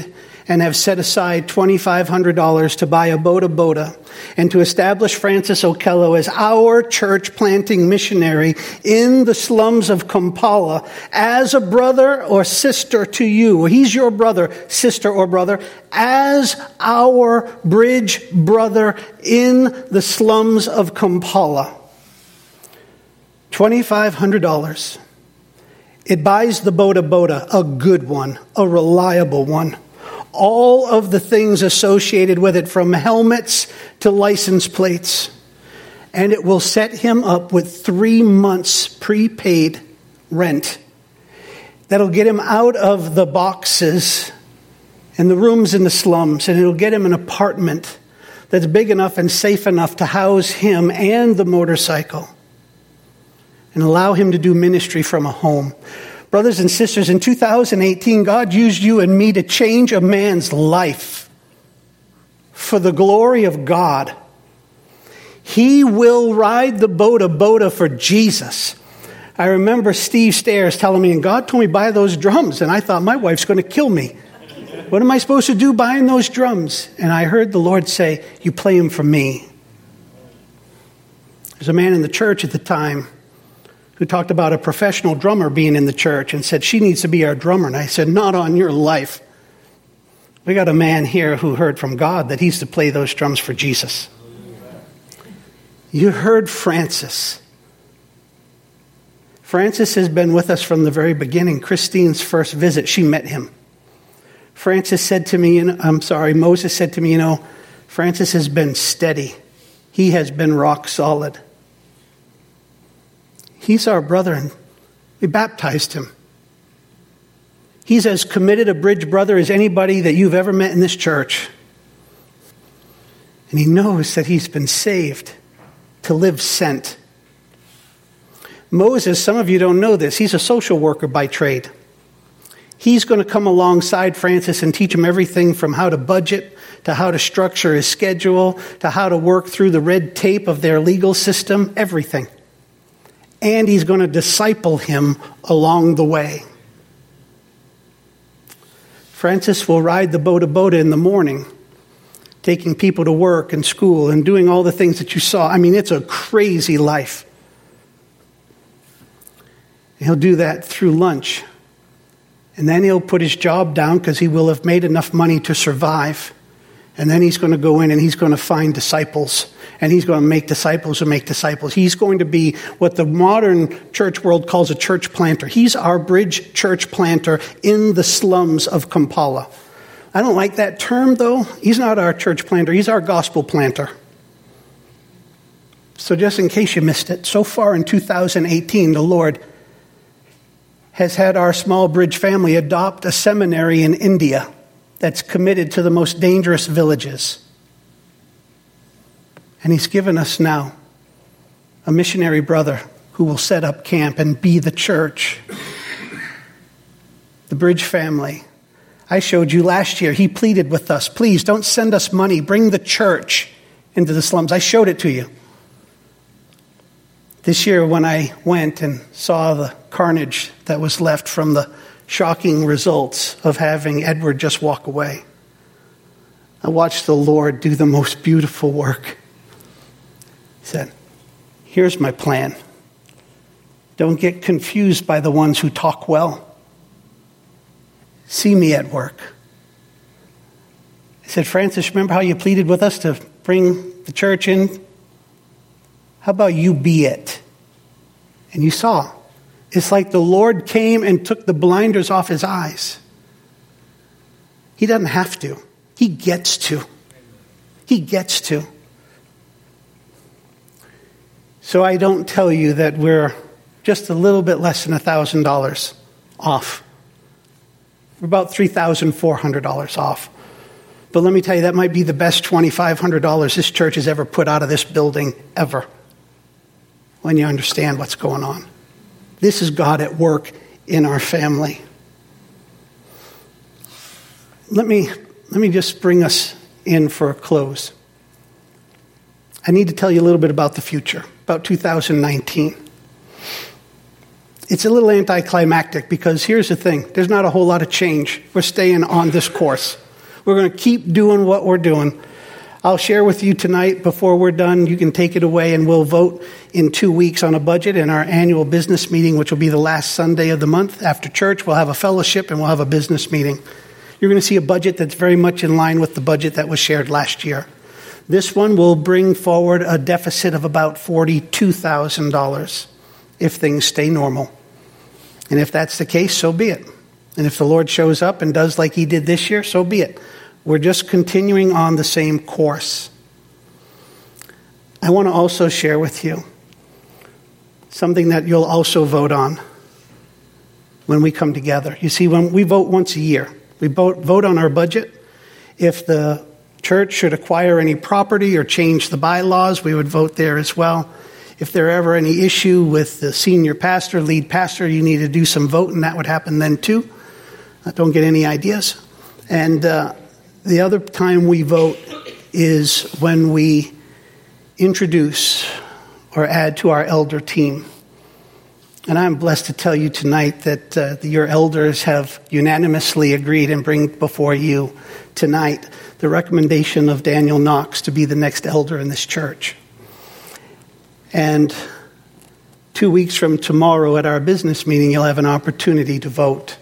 and have set aside $2,500 to buy a Boda and to establish Francis Okello as our church planting missionary in the slums of Kampala as a brother or sister to you. He's your brother, sister, or brother, as our bridge brother in the slums of Kampala. $2,500. It buys the Boda, a good one, a reliable one. All of the things associated with it, from helmets to license plates. And it will set him up with 3 months prepaid rent. That'll get him out of the boxes and the rooms in the slums, and it'll get him an apartment that's big enough and safe enough to house him and the motorcycle, and allow him to do ministry from a home. Brothers and sisters, in 2018, God used you and me to change a man's life for the glory of God. He will ride the Boda for Jesus. I remember Steve Stairs telling me, and God told me buy those drums, and I thought my wife's going to kill me. What am I supposed to do buying those drums? And I heard the Lord say, you play them for me. There's a man in the church at the time who talked about a professional drummer being in the church and said, she needs to be our drummer. And I said, not on your life. We got a man here who heard from God that he's to play those drums for Jesus. You heard Francis. Francis has been with us from the very beginning. Christine's first visit, she met him. Moses said to me, Francis has been steady. He has been rock solid. He's our brother, and we baptized him. He's as committed a bridge brother as anybody that you've ever met in this church. And he knows that he's been saved to live sent. Moses, some of you don't know this, he's a social worker by trade. He's going to come alongside Francis and teach him everything from how to budget, to how to structure his schedule, to how to work through the red tape of their legal system, everything. And he's going to disciple him along the way. Francis will ride the Boda in the morning, taking people to work and school and doing all the things that you saw. I mean, it's a crazy life. He'll do that through lunch. And then he'll put his job down because he will have made enough money to survive. And then he's going to go in and he's going to find disciples. And he's going to make disciples who make disciples. He's going to be what the modern church world calls a church planter. He's our bridge church planter in the slums of Kampala. I don't like that term, though. He's not our church planter. He's our gospel planter. So just in case you missed it, so far in 2018, the Lord has had our small bridge family adopt a seminary in India that's committed to the most dangerous villages. And he's given us now a missionary brother who will set up camp and be the church. The bridge family. I showed you last year, he pleaded with us, please don't send us money, bring the church into the slums. I showed it to you. This year when I went and saw the carnage that was left from the shocking results of having Edward just walk away, I watched the Lord do the most beautiful work. He said, here's my plan. Don't get confused by the ones who talk well. See me at work. I said, Francis, remember how you pleaded with us to bring the church in? How about you be it? And you saw. It's like the Lord came and took the blinders off his eyes. He doesn't have to. He gets to. He gets to. So I don't tell you that we're just a little bit less than $1,000 off. We're about $3,400 off. But let me tell you, that might be the best $2,500 this church has ever put out of this building, ever. When you understand what's going on. This is God at work in our family. Let me just bring us in for a close. I need to tell you a little bit about the future, about 2019. It's a little anticlimactic because here's the thing. There's not a whole lot of change. We're staying on this course. We're going to keep doing what we're doing. I'll share with you tonight before we're done. You can take it away, and we'll vote in 2 weeks on a budget in our annual business meeting, which will be the last Sunday of the month. After church, we'll have a fellowship and we'll have a business meeting. You're going to see a budget that's very much in line with the budget that was shared last year. This one will bring forward a deficit of about $42,000 if things stay normal. And if that's the case, so be it. And if the Lord shows up and does like he did this year, so be it. We're just continuing on the same course. I want to also share with you something that you'll also vote on when we come together. You see, when we vote once a year, we vote on our budget. If the church should acquire any property or change the bylaws, we would vote there as well. If there ever any issue with the senior pastor, lead pastor, you need to do some voting, that would happen then too. Don't get any ideas. And the other time we vote is when we introduce or add to our elder team. And I'm blessed to tell you tonight that your elders have unanimously agreed and bring before you tonight the recommendation of Daniel Knox to be the next elder in this church. And 2 weeks from tomorrow at our business meeting, you'll have an opportunity to vote.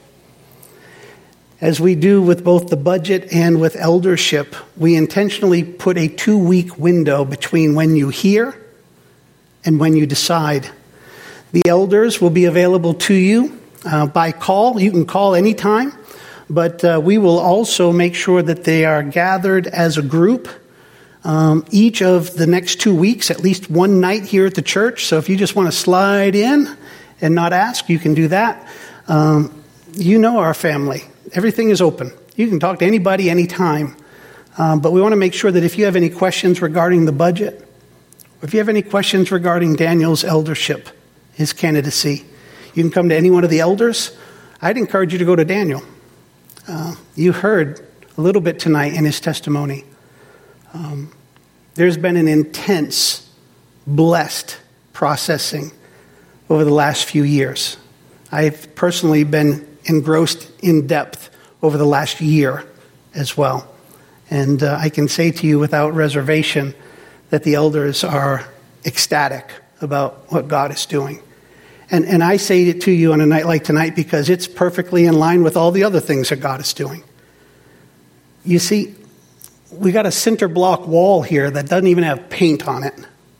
As we do with both the budget and with eldership, we intentionally put a 2-week window between when you hear and when you decide. The elders will be available to you by call. You can call anytime, but we will also make sure that they are gathered as a group each of the next 2 weeks, at least one night here at the church. So if you just want to slide in and not ask, you can do that. You know our family. Everything is open. You can talk to anybody anytime. But we want to make sure that if you have any questions regarding the budget, or if you have any questions regarding Daniel's eldership, his candidacy, you can come to any one of the elders. I'd encourage you to go to Daniel. You heard a little bit tonight in his testimony. There's been an intense, blessed processing over the last few years. I've personally been engrossed in depth over the last year as well. And I can say to you without reservation that the elders are ecstatic about what God is doing. And I say it to you on a night like tonight because it's perfectly in line with all the other things that God is doing. You see, we got a center block wall here that doesn't even have paint on it.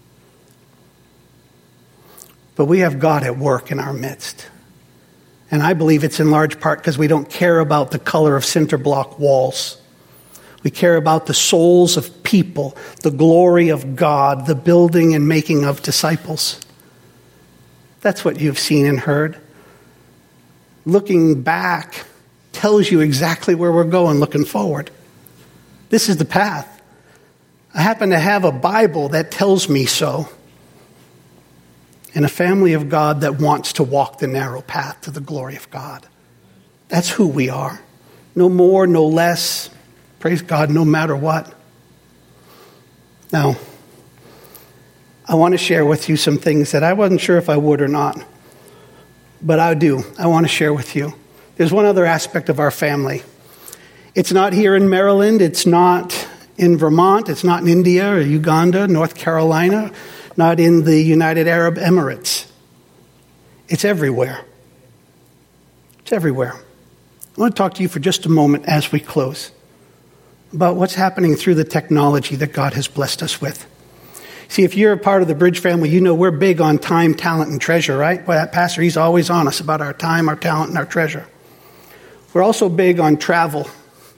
But we have God at work in our midst. And I believe it's in large part because we don't care about the color of center block walls. We care about the souls of people, the glory of God, the building and making of disciples. That's what you've seen and heard. Looking back tells you exactly where we're going looking forward. This is the path. I happen to have a Bible that tells me so. And a family of God that wants to walk the narrow path to the glory of God. That's who we are. No more, no less. Praise God, no matter what. Now, I want to share with you some things that I wasn't sure if I would or not. But I do. I want to share with you. There's one other aspect of our family. It's not here in Maryland. It's not in Vermont. It's not in India or Uganda, North Carolina. Not in the United Arab Emirates. It's everywhere. It's everywhere. I want to talk to you for just a moment as we close about what's happening through the technology that God has blessed us with. See, if you're a part of the Bridge family, you know we're big on time, talent, and treasure, right? Well, that pastor, he's always on us about our time, our talent, and our treasure. We're also big on travel.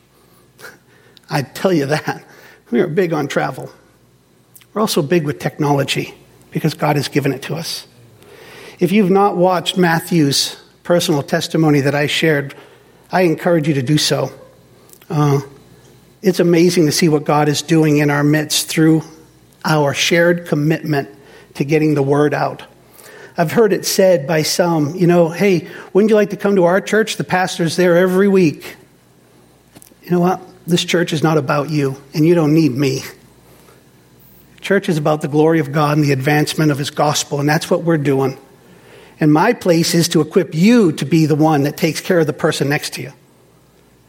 I tell you that. We are big on travel. We're also big with technology because God has given it to us. If you've not watched Matthew's personal testimony that I shared, I encourage you to do so. It's amazing to see what God is doing in our midst through our shared commitment to getting the word out. I've heard it said by some, hey, wouldn't you like to come to our church? The pastor's there every week. You know what? This church is not about you, and you don't need me. Church is about the glory of God and the advancement of his gospel, and that's what we're doing. And my place is to equip you to be the one that takes care of the person next to you.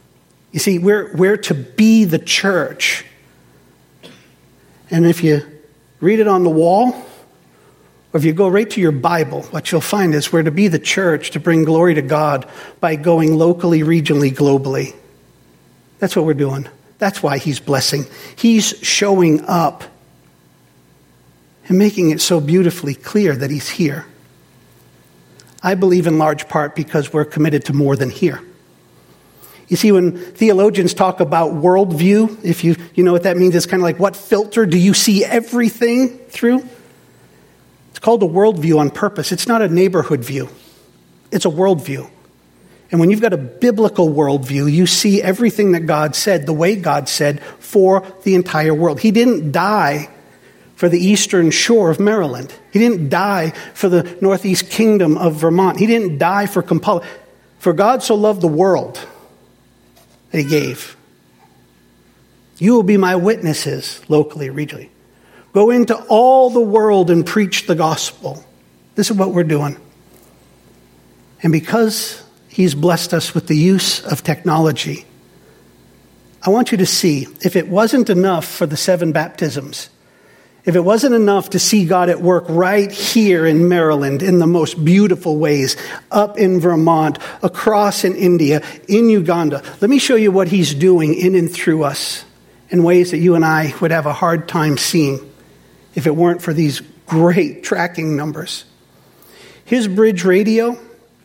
You see, we're to be the church. And if you read it on the wall, or if you go right to your Bible, what you'll find is we're to be the church to bring glory to God by going locally, regionally, globally. That's what we're doing. That's why he's blessing. He's showing up and making it so beautifully clear that he's here. I believe in large part because we're committed to more than here. You see, when theologians talk about worldview, if you know what that means, it's kind of like, what filter do you see everything through? It's called a worldview on purpose. It's not a neighborhood view. It's a worldview. And when you've got a biblical worldview, you see everything that God said, the way God said, for the entire world. He didn't die for the eastern shore of Maryland. He didn't die for the northeast kingdom of Vermont. He didn't die for Kampala. For God so loved the world that he gave. You will be my witnesses locally, regionally. Go into all the world and preach the gospel. This is what we're doing. And because he's blessed us with the use of technology, I want you to see, if it wasn't enough for the 7 baptisms, if it wasn't enough to see God at work right here in Maryland in the most beautiful ways, up in Vermont, across in India, in Uganda, let me show you what he's doing in and through us in ways that you and I would have a hard time seeing if it weren't for these great tracking numbers. His Bridge Radio,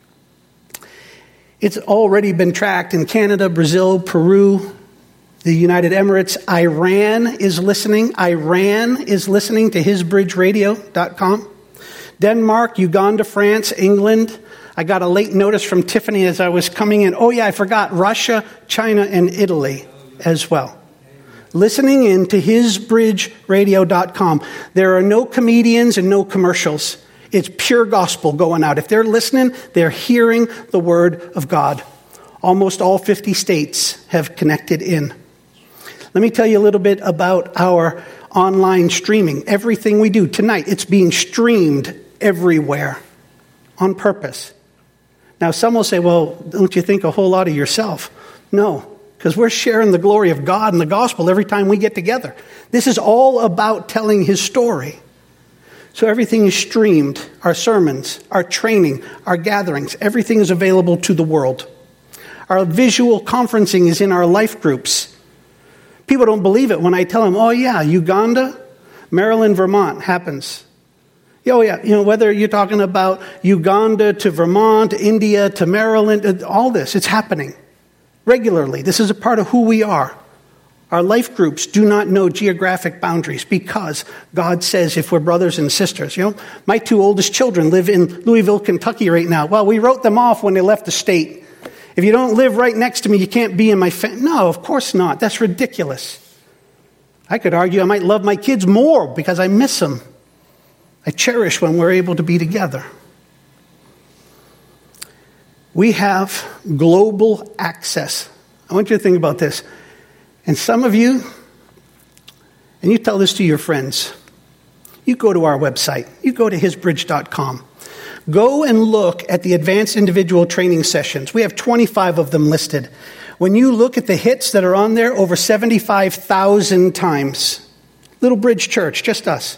it's already been tracked in Canada, Brazil, Peru, the United Emirates. Iran is listening. Iran is listening to hisbridgeradio.com. Denmark, Uganda, France, England. I got a late notice from Tiffany as I was coming in. Oh yeah, I forgot. Russia, China, and Italy as well. Listening in to hisbridgeradio.com. There are no comedians and no commercials. It's pure gospel going out. If they're listening, they're hearing the word of God. Almost all 50 states have connected in. Let me tell you a little bit about our online streaming. Everything we do tonight, it's being streamed everywhere on purpose. Now, some will say, well, don't you think a whole lot of yourself? No, because we're sharing the glory of God and the gospel every time we get together. This is all about telling his story. So everything is streamed. Our sermons, our training, our gatherings, everything is available to the world. Our visual conferencing is in our life groups. People don't believe it when I tell them, oh yeah, Uganda, Maryland, Vermont happens. Oh yeah, whether you're talking about Uganda to Vermont, India to Maryland, all this, it's happening regularly. This is a part of who we are. Our life groups do not know geographic boundaries because God says if we're brothers and sisters. My 2 oldest children live in Louisville, Kentucky right now. Well, we wrote them off when they left the state. If you don't live right next to me, you can't be in my family. No, of course not. That's ridiculous. I could argue I might love my kids more because I miss them. I cherish when we're able to be together. We have global access. I want you to think about this. And some of you, and you tell this to your friends, you go to our website. You go to hisbridge.com. Go and look at the advanced individual training sessions. We have 25 of them listed. When you look at the hits that are on there, over 75,000 times. Little Bridge Church, just us.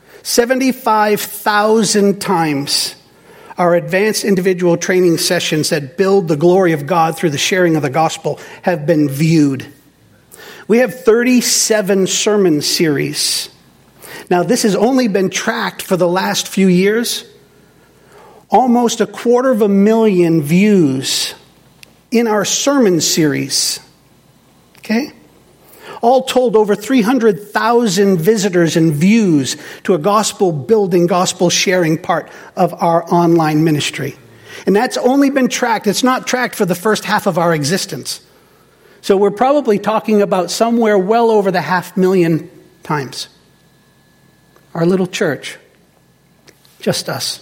75,000 times our advanced individual training sessions that build the glory of God through the sharing of the gospel have been viewed. We have 37 sermon series. Now, this has only been tracked for the last few years. Almost 250,000 views in our sermon series. Okay? All told, over 300,000 visitors and views to a gospel-building, gospel-sharing part of our online ministry. And that's only been tracked. It's not tracked for the first half of our existence. So we're probably talking about somewhere well over the 500,000 times. Our little church. Just us.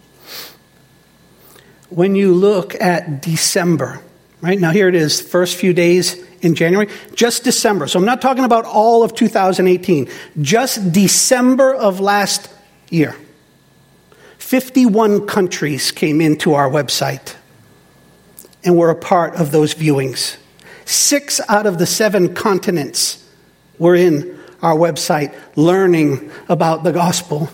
When you look at December, right? Now here it is, first few days in January, just December. So I'm not talking about all of 2018, just December of last year. 51 countries came into our website and were a part of those viewings. 6 out of the 7 continents were in our website learning about the gospel.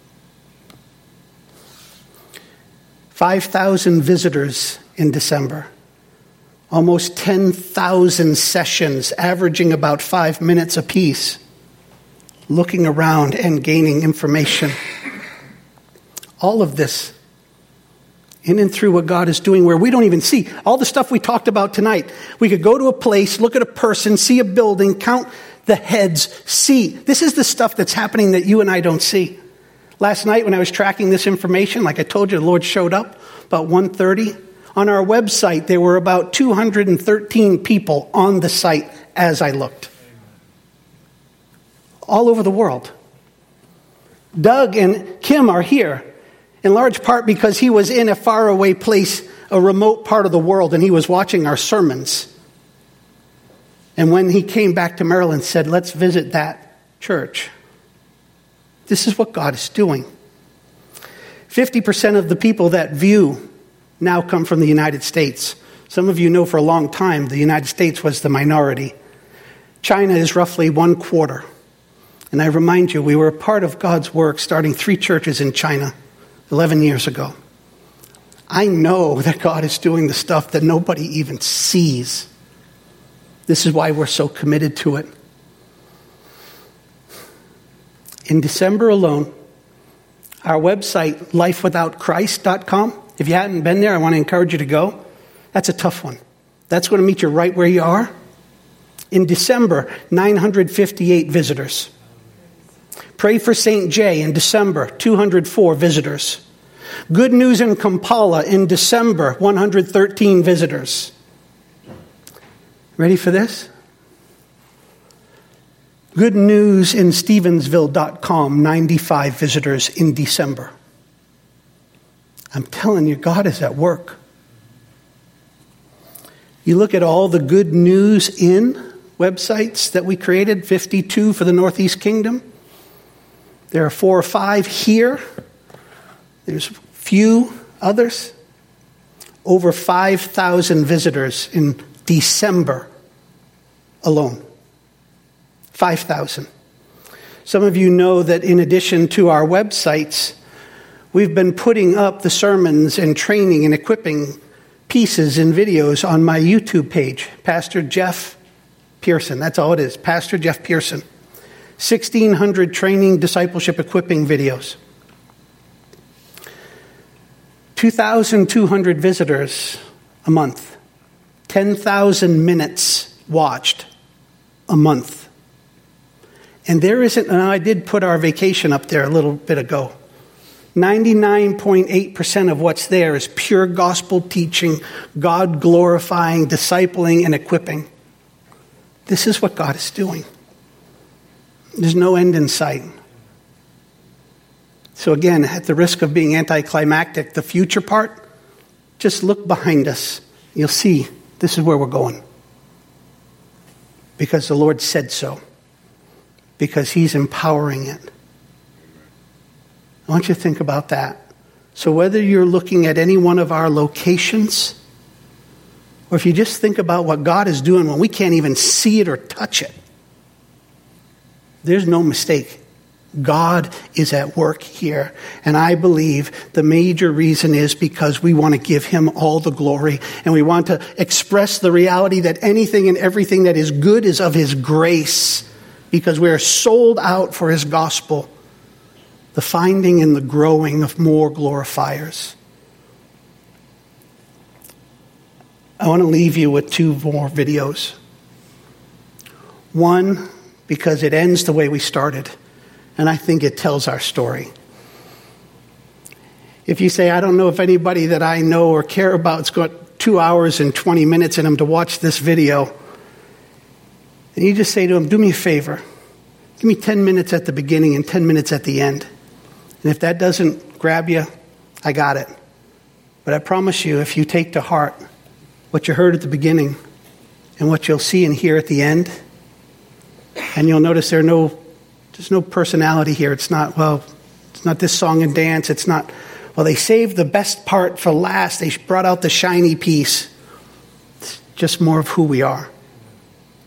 5,000 visitors in December. Almost 10,000 sessions, averaging about 5 minutes apiece, looking around and gaining information. All of this in and through what God is doing where we don't even see. All the stuff we talked about tonight. We could go to a place, look at a person, see a building, count the heads, see. This is the stuff that's happening that you and I don't see. Last night when I was tracking this information, like I told you, the Lord showed up about 1:30. On our website, there were about 213 people on the site as I looked. All over the world. Doug and Kim are here, in large part because he was in a faraway place, a remote part of the world, and he was watching our sermons. And when he came back to Maryland, said, let's visit that church. This is what God is doing. 50% of the people that view now come from the United States. Some of you know for a long time the United States was the minority. China is roughly 1/4. And I remind you, we were a part of God's work starting 3 churches in China 11 years ago. I know that God is doing the stuff that nobody even sees. This is why we're so committed to it. In December alone, our website, lifewithoutchrist.com, if you hadn't been there, I want to encourage you to go. That's a tough one. That's going to meet you right where you are. In December, 958 visitors. Pray for St. Jay in December, 204 visitors. Good News in Kampala in December, 113 visitors. Ready for this? Good News in Stevensville.com, 95 visitors in December. I'm telling you, God is at work. You look at all the Good News in websites that we created, 52 for the Northeast Kingdom. There are 4 or 5 here. There's few others. Over 5,000 visitors in December alone. 5,000. Some of you know that in addition to our websites, we've been putting up the sermons and training and equipping pieces and videos on my YouTube page, Pastor Jeff Pearson. That's all it is, Pastor Jeff Pearson. 1,600 training, discipleship, equipping videos. 2,200 visitors a month. 10,000 minutes watched a month. And there isn't, and I did put our vacation up there a little bit ago. 99.8% of what's there is pure gospel teaching, God glorifying, discipling, and equipping. This is what God is doing. There's no end in sight. So again, at the risk of being anticlimactic, the future part, just look behind us. You'll see this is where we're going. Because the Lord said so. Because He's empowering it. I want you to think about that. So whether you're looking at any one of our locations, or if you just think about what God is doing when we can't even see it or touch it, there's no mistake. God is at work here. And I believe the major reason is because we want to give Him all the glory. And we want to express the reality that anything and everything that is good is of His grace. Because we are sold out for His gospel. The finding and the growing of more glorifiers. I want to leave you with 2 more videos. One, because it ends the way we started. And I think it tells our story. If you say, I don't know if anybody that I know or care about has got 2 hours and 20 minutes in them to watch this video, and you just say to them, do me a favor. Give me 10 minutes at the beginning and 10 minutes at the end. And if that doesn't grab you, I got it. But I promise you, if you take to heart what you heard at the beginning and what you'll see and hear at the end, and you'll notice there's no personality here. It's not this song and dance. It's not, they saved the best part for last. They brought out the shiny piece. It's just more of who we are.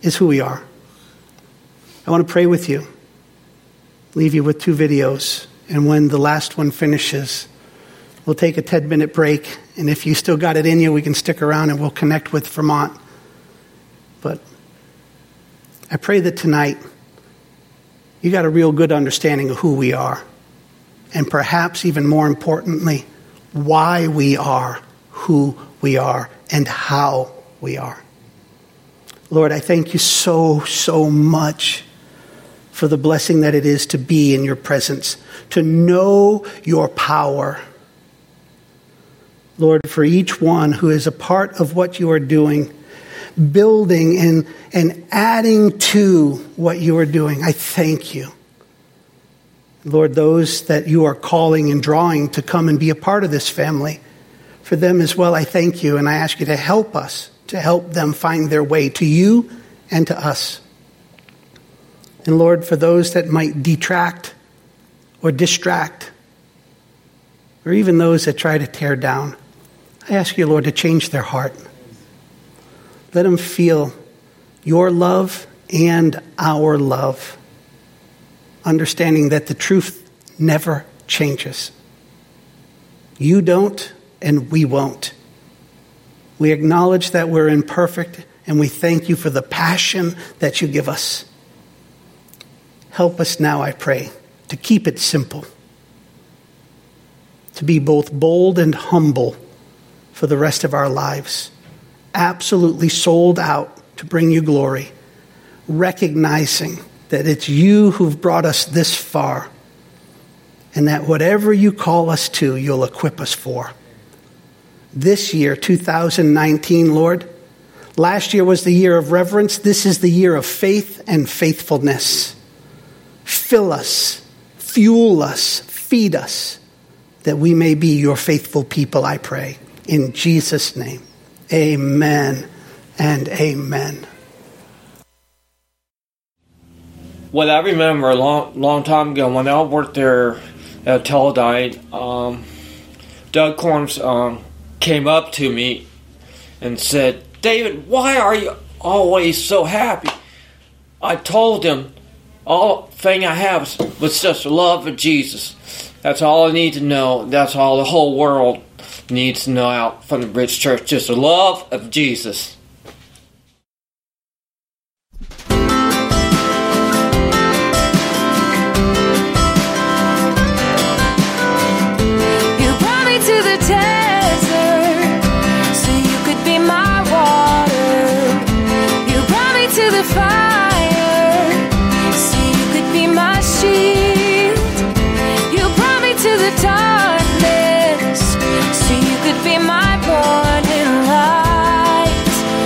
is who we are. I want to pray with you, leave you with 2 videos, and when the last one finishes, we'll take a 10-minute break, and if you still got it in you, we can stick around and we'll connect with Vermont. But I pray that tonight you got a real good understanding of who we are, and perhaps even more importantly, why we are who we are and how we are. Lord, I thank you so, so much for the blessing that it is to be in your presence, to know your power. Lord, for each one who is a part of what you are doing, building and adding to what you are doing, I thank you. Lord, those that you are calling and drawing to come and be a part of this family, for them as well, I thank you, and I ask you to help us, to help them find their way to you and to us. And Lord, for those that might detract or distract, or even those that try to tear down, I ask you, Lord, to change their heart. Let them feel your love and our love, understanding that the truth never changes. You don't, and we won't. We acknowledge that we're imperfect, and we thank you for the passion that you give us. Help us now, I pray, to keep it simple, to be both bold and humble for the rest of our lives, absolutely sold out to bring you glory, recognizing that it's you who've brought us this far, and that whatever you call us to, you'll equip us for. This year, 2019, Lord, last year was the year of reverence. This is the year of faith and faithfulness. Fill us, fuel us, feed us, that we may be your faithful people, I pray. In Jesus' name, amen and amen. Well, I remember a long time ago when I worked there at Teledyne, Doug Corms came up to me and said, "David, why are you always so happy?" I told him, all thing I have was just the love of Jesus. That's all I need to know. That's all the whole world needs to know out from the Bridge Church. Just the love of Jesus. Darkness, so you could be my morning light.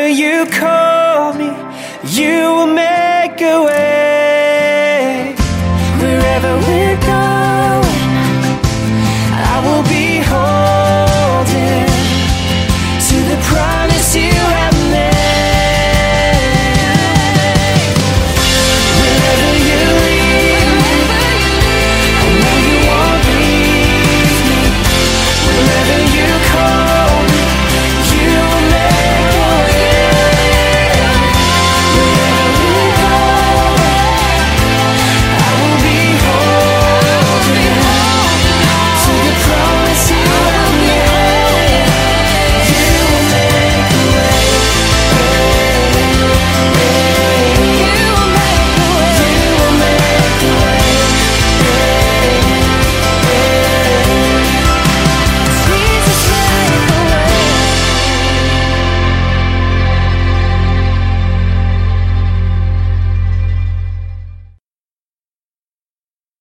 Whenever you call me, you will make a way.